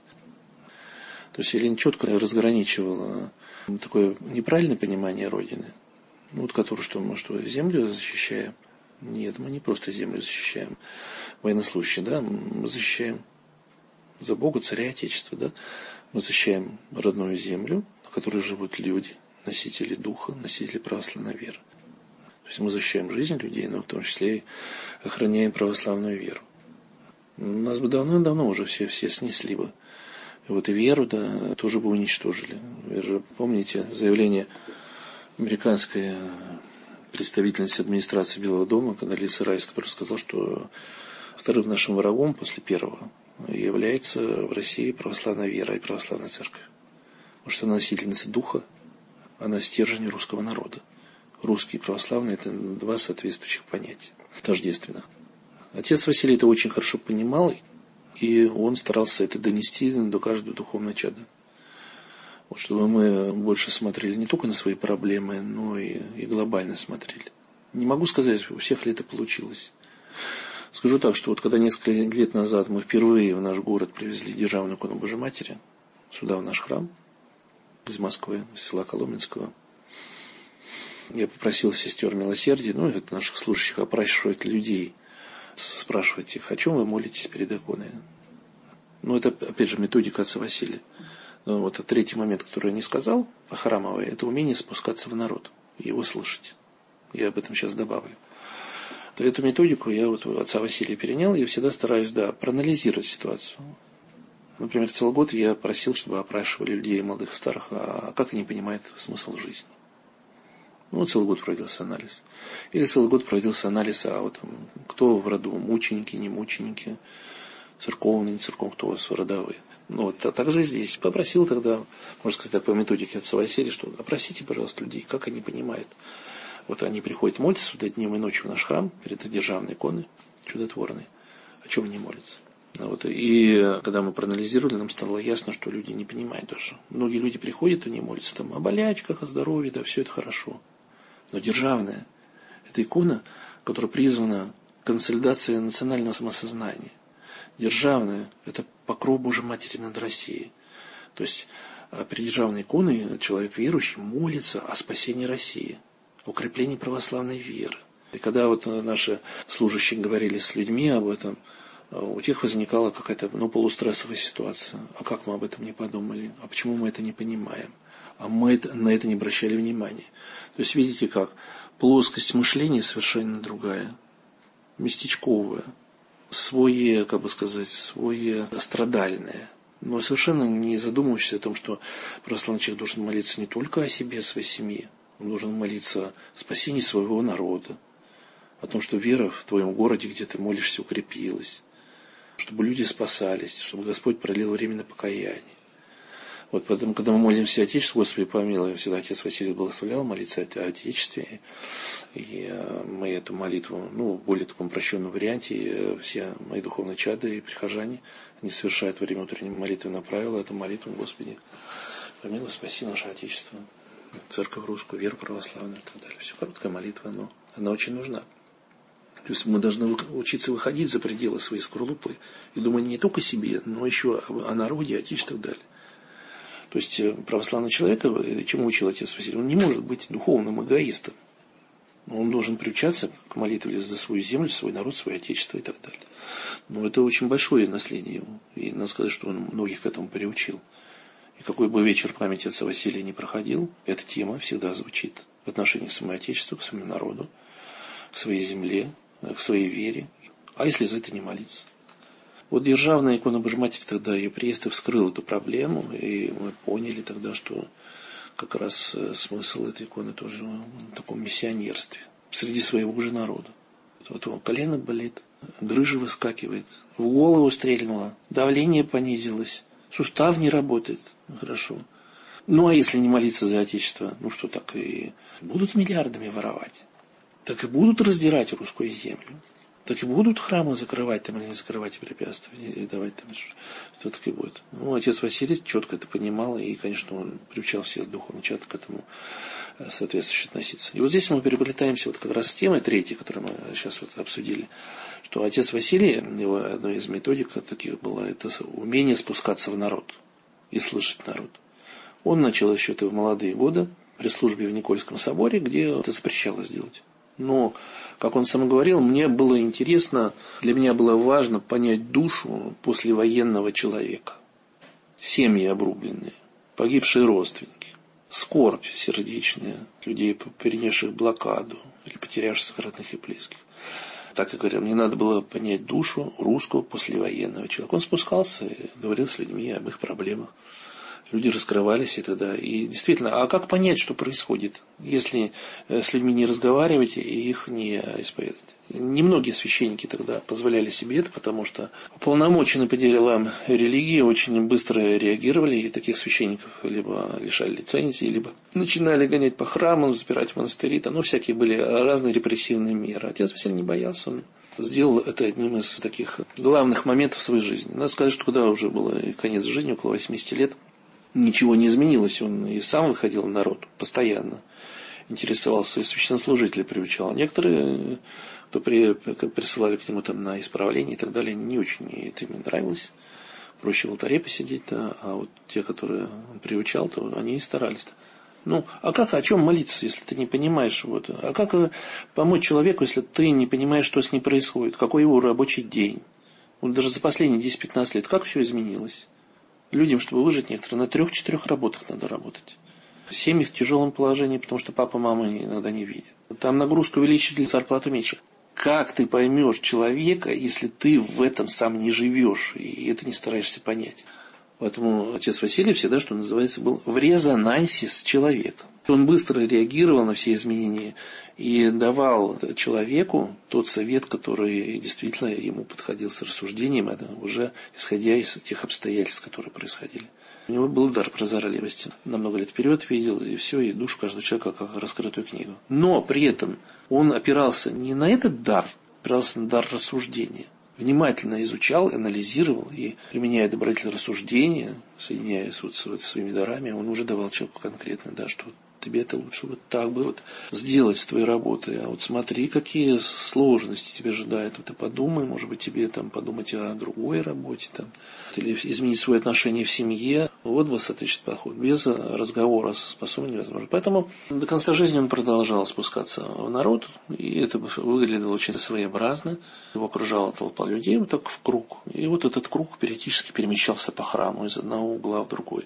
То есть Ильин четко разграничивал такое неправильное понимание Родины, вот которое, что мы что, землю защищаем? Нет, мы не просто землю защищаем, военнослужащие, да, мы защищаем за Бога, царя Отечества, да, мы защищаем родную землю, на которой живут люди, носители духа, носители православной веры. То есть мы защищаем жизнь людей, но в том числе и охраняем православную веру. Нас бы давно уже все снесли бы. И вот и веру, да, тоже бы уничтожили. Вы же помните заявление американской представительницы администрации Белого дома, Кондолизы Райс, который сказал, что вторым нашим врагом после первого является в России православная вера и православная церковь. Потому что она носительница духа, она стержень русского народа. Русский и православный – это два соответствующих понятия, тождественных. Отец Василий это очень хорошо понимал, и он старался это донести до каждого духовного чада. Вот чтобы мы больше смотрели не только на свои проблемы, но и глобально смотрели. Не могу сказать, у всех ли это получилось. Скажу так, что вот когда несколько лет назад мы впервые в наш город привезли державную икону Божьей Матери, сюда в наш храм, из Москвы, из села Коломенского, я попросил сестер милосердия, это наших служащих, опрашивать людей, спрашивать их, о чем вы молитесь перед иконой. Это, опять же, методика отца Василия. Но вот третий момент, который я не сказал, по-храмовой, это умение спускаться в народ и его слышать. Я об этом сейчас добавлю. То эту методику я вот у отца Василия перенял, и всегда стараюсь, проанализировать ситуацию. Например, целый год я просил, чтобы опрашивали людей, молодых и старых, а как они понимают смысл жизни. Целый год проводился анализ. Или целый год проводился анализ, кто в роду, мученики, не мученики, церковные, не церковные, кто у вас родовые. Также здесь попросил тогда, можно сказать так, по методике отца Василия, что опросите, пожалуйста, людей, как они понимают. Они приходят молиться сюда днем и ночью в наш храм, перед державной иконой чудотворной. О чем они молятся? И когда мы проанализировали, нам стало ясно, что люди не понимают даже. Многие люди приходят, они молятся о болячках, о здоровье, все это хорошо. Но державная – это икона, которая призвана к консолидации национального самосознания. Державная – это покров Божьей Матери над Россией. То есть при державной иконе человек верующий молится о спасении России, о укреплении православной веры. И когда наши служащие говорили с людьми об этом, у тех возникала какая-то полустрессовая ситуация. А как мы об этом не подумали? А почему мы это не понимаем? А мы на это не обращали внимания. То есть видите как? Плоскость мышления совершенно другая, местечковая, свое страдальное. Но совершенно не задумываешься о том, что православный человек должен молиться не только о себе, о своей семье. Он должен молиться о спасении своего народа, о том, что вера в твоем городе, где ты молишься, укрепилась, чтобы люди спасались, чтобы Господь пролил время на покаяние. Поэтому, когда мы молимся Отечеству, Господи помилуй, всегда отец Василий благословлял молиться о Отечестве. И мы эту молитву, в более таком упрощенном варианте, все мои духовные чады и прихожане, они совершают во время утренней молитвы на правила эту молитву: Господи, помилуй, спаси наше Отечество, церковь русскую, веру православную и так далее. Все короткая молитва, но она очень нужна. То есть мы должны учиться выходить за пределы своей скорлупы и думать не только о себе, но еще о народе, о Отечестве и так далее. То есть православный человек, чему учил отец Василий, он не может быть духовным эгоистом. Он должен приучаться к молитве за свою землю, свой народ, свое Отечество и так далее. Но это очень большое наследие ему. И надо сказать, что он многих к этому приучил. И какой бы вечер памяти отца Василия не проходил, эта тема всегда звучит в отношении к своему Отечеству, к своему народу, к своей земле, к своей вере. А если за это не молиться? Державная икона Божьей Матери тогда, ее приезд вскрыл эту проблему, и мы поняли тогда, что как раз смысл этой иконы тоже в таком миссионерстве среди своего же народа. Колено болит, грыжа выскакивает, в голову стрельнуло, давление понизилось, сустав не работает. Хорошо. А если не молиться за Отечество, что так и будут миллиардами воровать, так и будут раздирать русскую землю. Так и будут храмы закрывать или не закрывать препятствия, и давать что так и будет. Отец Василий четко это понимал, и, конечно, он приучал всех духовных чад к этому соответствующе относиться. И здесь мы переплетаемся как раз с темой третьей, которую мы сейчас обсудили, что отец Василий, его одной из методик таких была, это умение спускаться в народ и слышать народ. Он начал еще это в молодые годы при службе в Никольском соборе, где это запрещалось делать. Но, как он сам говорил, мне было интересно, для меня было важно понять душу послевоенного человека. Семьи обрубленные, погибшие родственники, скорбь сердечная людей, перенесших блокаду или потерявших родных и близких. Так и говорил, мне надо было понять душу русского послевоенного человека. Он спускался и говорил с людьми об их проблемах. Люди раскрывались и тогда. И действительно, а как понять, что происходит, если с людьми не разговаривать и их не исповедать? Немногие священники тогда позволяли себе это, потому что уполномоченные по делам религии очень быстро реагировали, и таких священников либо лишали лицензии, либо начинали гонять по храмам, запирать в монастыри. Там, всякие были разные репрессивные меры. Отец Василий не боялся, он сделал это одним из таких главных моментов в своей жизни. Надо сказать, что когда уже был конец жизни, около 80 лет, ничего не изменилось. Он и сам выходил на народ постоянно, интересовался, и священнослужителей приучал. Некоторые, кто присылали к нему там на исправление и так далее, не очень это им нравилось. Проще в алтаре посидеть, да, а вот те, которые он приучал, то они и старались. А как, о чем молиться, если ты не понимаешь? А как помочь человеку, если ты не понимаешь, что с ним происходит? Какой его рабочий день? Даже за последние 10-15 лет как все изменилось? Людям, чтобы выжить, некоторые на 3-4 работах надо работать. Семьи в тяжелом положении, потому что папа, мама иногда не видят. Там нагрузку увеличить, зарплату меньше. Как ты поймешь человека, если ты в этом сам не живешь и это не стараешься понять? Поэтому отец Василий всегда, что называется, был в резонансе с человеком. Он быстро реагировал на все изменения и давал человеку тот совет, который действительно ему подходил с рассуждением, это уже исходя из тех обстоятельств, которые происходили. У него был дар прозорливости. На много лет вперед видел, и все, и душу каждого человека как раскрытую книгу. Но при этом он опирался не на этот дар, опирался на дар рассуждения. Внимательно изучал, анализировал и, применяя добродетельное рассуждение, соединяясь с своими дарами, он уже давал человеку конкретно, да, что тебе это лучше вот так бы сделать с твоей работой, а вот смотри, какие сложности тебя ожидают, ты подумай, может быть, тебе там подумать о другой работе, там, или изменить свои отношения в семье. Вот высоточный подход. Без разговора с способным невозможно. Поэтому до конца жизни он продолжал спускаться в народ, и это выглядело очень своеобразно. Его окружала толпа людей, вот так в круг. И вот этот круг периодически перемещался по храму из одного угла в другой.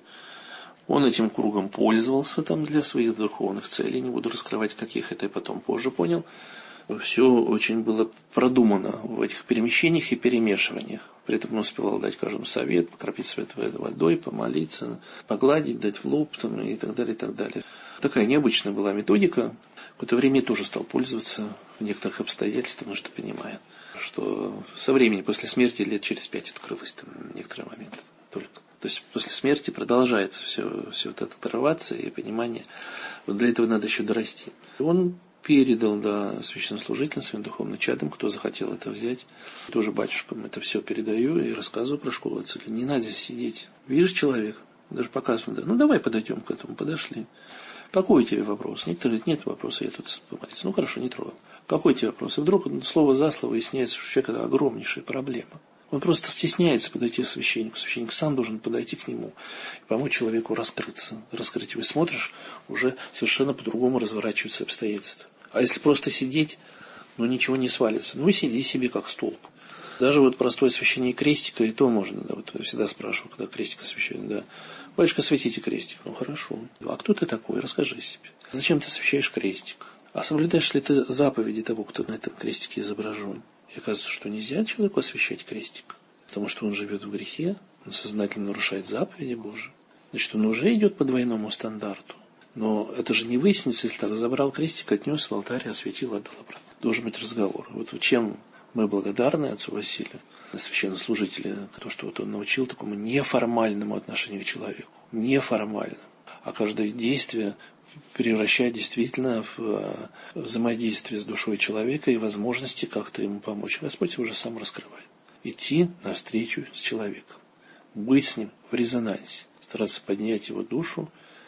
Он этим кругом пользовался там для своих духовных целей, не буду раскрывать, каких это я потом позже понял. Все очень было продумано в этих перемещениях и перемешиваниях. При этом он успевал дать каждому совет, покропить святой водой, помолиться, погладить, дать в лоб там, и так далее, и так далее. Такая необычная была методика. В какое-то время я тоже стал пользоваться в некоторых обстоятельствах, потому что понимаю, что со времени после смерти лет через 5 открылось там некоторые моменты только. То есть после смерти продолжается все вот это отрываться и понимание. Вот для этого надо еще дорасти. Он передал, да, священнослужителям, своим духовным чадам, кто захотел это взять. Тоже батюшкам это все передаю и рассказываю про школу отцели. Не надо сидеть. Видишь человека, даже показываю, да, давай подойдем к этому, подошли. Какой у тебя вопрос? Некоторые говорят, нет вопроса, я тут помолиться. Хорошо, не трогал. Какой у тебя вопрос? И вдруг слово за слово выясняется, что у человека это огромнейшая проблема. Он просто стесняется подойти к священнику. Священник сам должен подойти к нему и помочь человеку раскрыться. Раскрыть его. И смотришь, уже совершенно по-другому разворачиваются обстоятельства. А если просто сидеть, ничего не свалится. И сиди себе как столб. Даже вот простое освящение крестика, и то можно. Да, вот я всегда спрашиваю, когда крестик освящают. Да. Батюшка, осветите крестик. Хорошо. А кто ты такой? Расскажи себе. Зачем ты освящаешь крестик? А соблюдаешь ли ты заповеди того, кто на этом крестике изображен? И оказывается, что нельзя человеку освящать крестик, потому что он живет в грехе, он сознательно нарушает заповеди Божии. Значит, он уже идет по двойному стандарту. Но это же не выяснится, если так забрал крестик, отнес в алтарь, осветил, отдал обратно. Должен быть разговор. Вот чем мы благодарны отцу Василию, священнослужителю, то, что вот он научил такому неформальному отношению к человеку. Неформальному. А каждое действие превращать действительно в взаимодействие с душой человека и возможности как-то ему помочь. Господь уже сам раскрывает. Идти навстречу с человеком. Быть с ним в резонансе. Стараться поднять его душу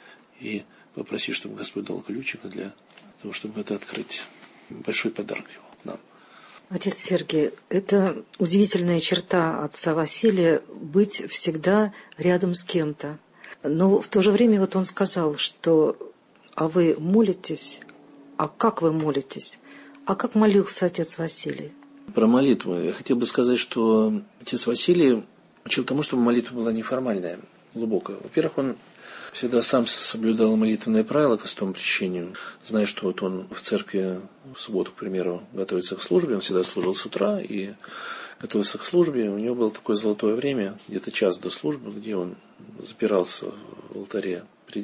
и попросить, чтобы Господь дал ключик для того, чтобы это открыть. Большой подарок его нам. Отец Сергий, это удивительная черта отца Василия — быть всегда рядом с кем-то. Но в то же время вот он сказал, что «а вы молитесь? А как вы молитесь? А как молился отец Василий?» Про молитву. Я хотел бы сказать, что отец Василий учил тому, чтобы молитва была неформальная, глубокая. Во-первых, он всегда сам соблюдал молитвенное правило к крестовому причащению. Зная, что вот он в церкви в субботу, к примеру, готовится к службе, он всегда служил с утра и готовился к службе. У него было такое золотое время, где-то час до службы, где он запирался в алтаре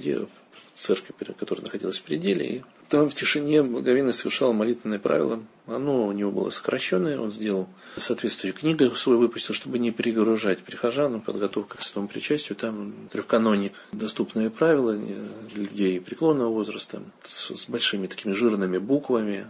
церкви, которая находилась в пределе, и там в тишине благоговейно совершал молитвенное правило. Оно у него было сокращенное, он сделал соответствующую книгу свою выпустил, чтобы не перегружать прихожан, подготовка к святому причастию. Там трехканоник, доступные правила для людей преклонного возраста, с большими такими жирными буквами.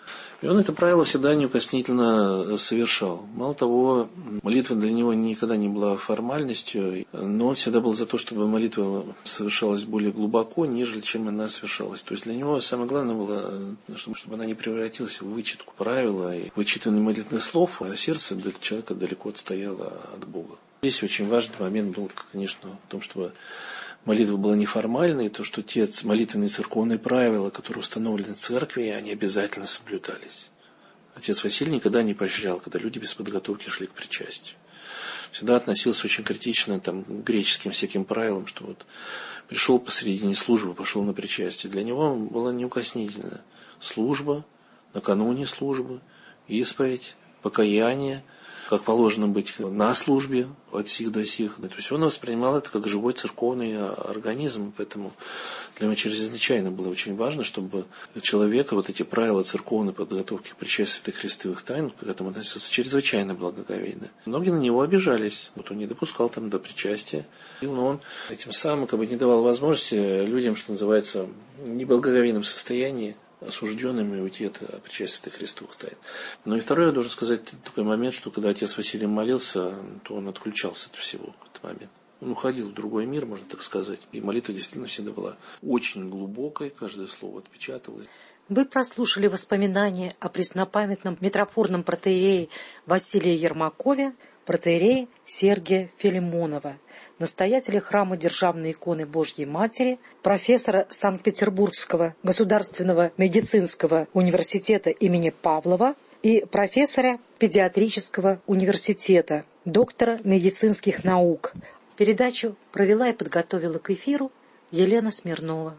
И он это правило всегда неукоснительно совершал. Мало того, молитва для него никогда не была формальностью, но он всегда был за то, чтобы молитва совершалась более глубоко, нежели чем она совершалась. То есть для него самое главное было, чтобы она не превратилась в вычитку правила и вычитывание молитвенных слов, а сердце для человека далеко отстояло от Бога. Здесь очень важный момент был, конечно, в том, чтобы молитва была неформальной, то, что те молитвенные церковные правила, которые установлены в церкви, они обязательно соблюдались. Отец Василий никогда не поощрял, когда люди без подготовки шли к причастию. Всегда относился очень критично к греческим всяким правилам, что вот пришел посредине службы, пошел на причастие. Для него было неукоснительно служба, накануне службы, исповедь, покаяние, как положено быть на службе от сих до сих. То есть он воспринимал это как живой церковный организм, поэтому для него чрезвычайно было очень важно, чтобы человека вот эти правила церковной подготовки к причастию святых христовых тайн к этому относился чрезвычайно благоговейно. Многие на него обижались, вот он не допускал до причастия, но он этим самым не давал возможности людям, что называется, в неблагоговейном состоянии, осужденными уйти от причастия святых христовых тайн. Но и второе, я должен сказать такой момент, что когда отец Василий молился, то он отключался от всего в этот момент. Он уходил в другой мир, можно так сказать. И молитва действительно всегда была очень глубокой, каждое слово отпечаталось. Вы прослушали воспоминания о преснопамятном митрофорном протоиерее Василии Ермакове, протоиерее Сергия Филимонова, настоятеля храма Державной иконы Божьей Матери, профессора Санкт-Петербургского государственного медицинского университета имени Павлова и профессора педиатрического университета, доктора медицинских наук. Передачу провела и подготовила к эфиру Елена Смирнова.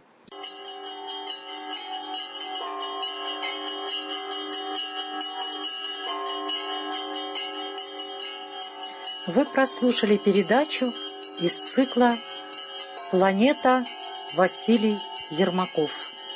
Вы прослушали передачу из цикла «Планета Василий Ермаков».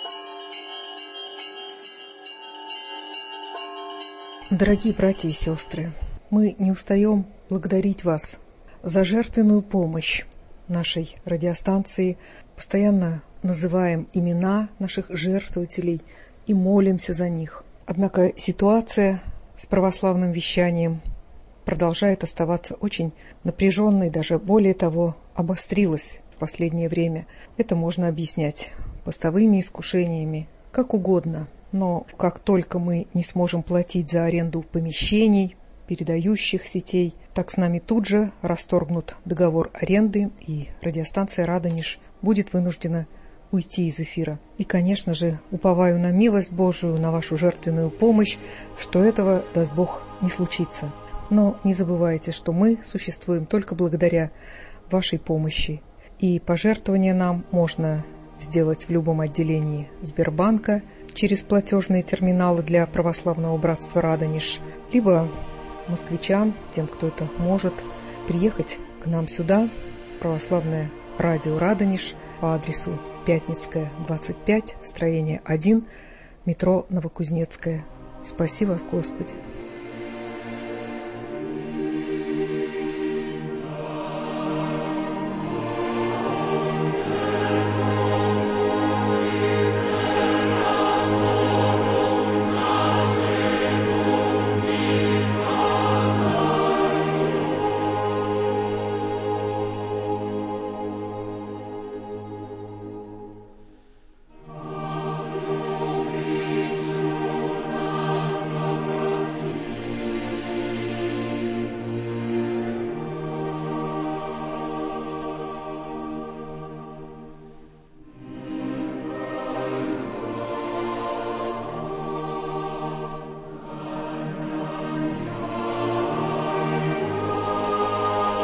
Дорогие братья и сестры, мы не устаем благодарить вас за жертвенную помощь нашей радиостанции, постоянно называем имена наших жертвователей и молимся за них. Однако ситуация с православным вещанием продолжает оставаться очень напряженной, даже более того, обострилась в последнее время. Это можно объяснять постовыми искушениями, как угодно. Но как только мы не сможем платить за аренду помещений, передающих сетей, так с нами тут же расторгнут договор аренды, и радиостанция «Радонеж» будет вынуждена уйти из эфира. И, конечно же, уповаю на милость Божию, на вашу жертвенную помощь, что этого, даст Бог, не случится. Но не забывайте, что мы существуем только благодаря вашей помощи. И пожертвования нам можно сделать в любом отделении Сбербанка через платежные терминалы для православного братства «Радонеж», либо москвичам, тем, кто это может, приехать к нам сюда, православное радио «Радонеж», по адресу Пятницкая, 25, строение 1, метро Новокузнецкая. Спаси вас, Господи!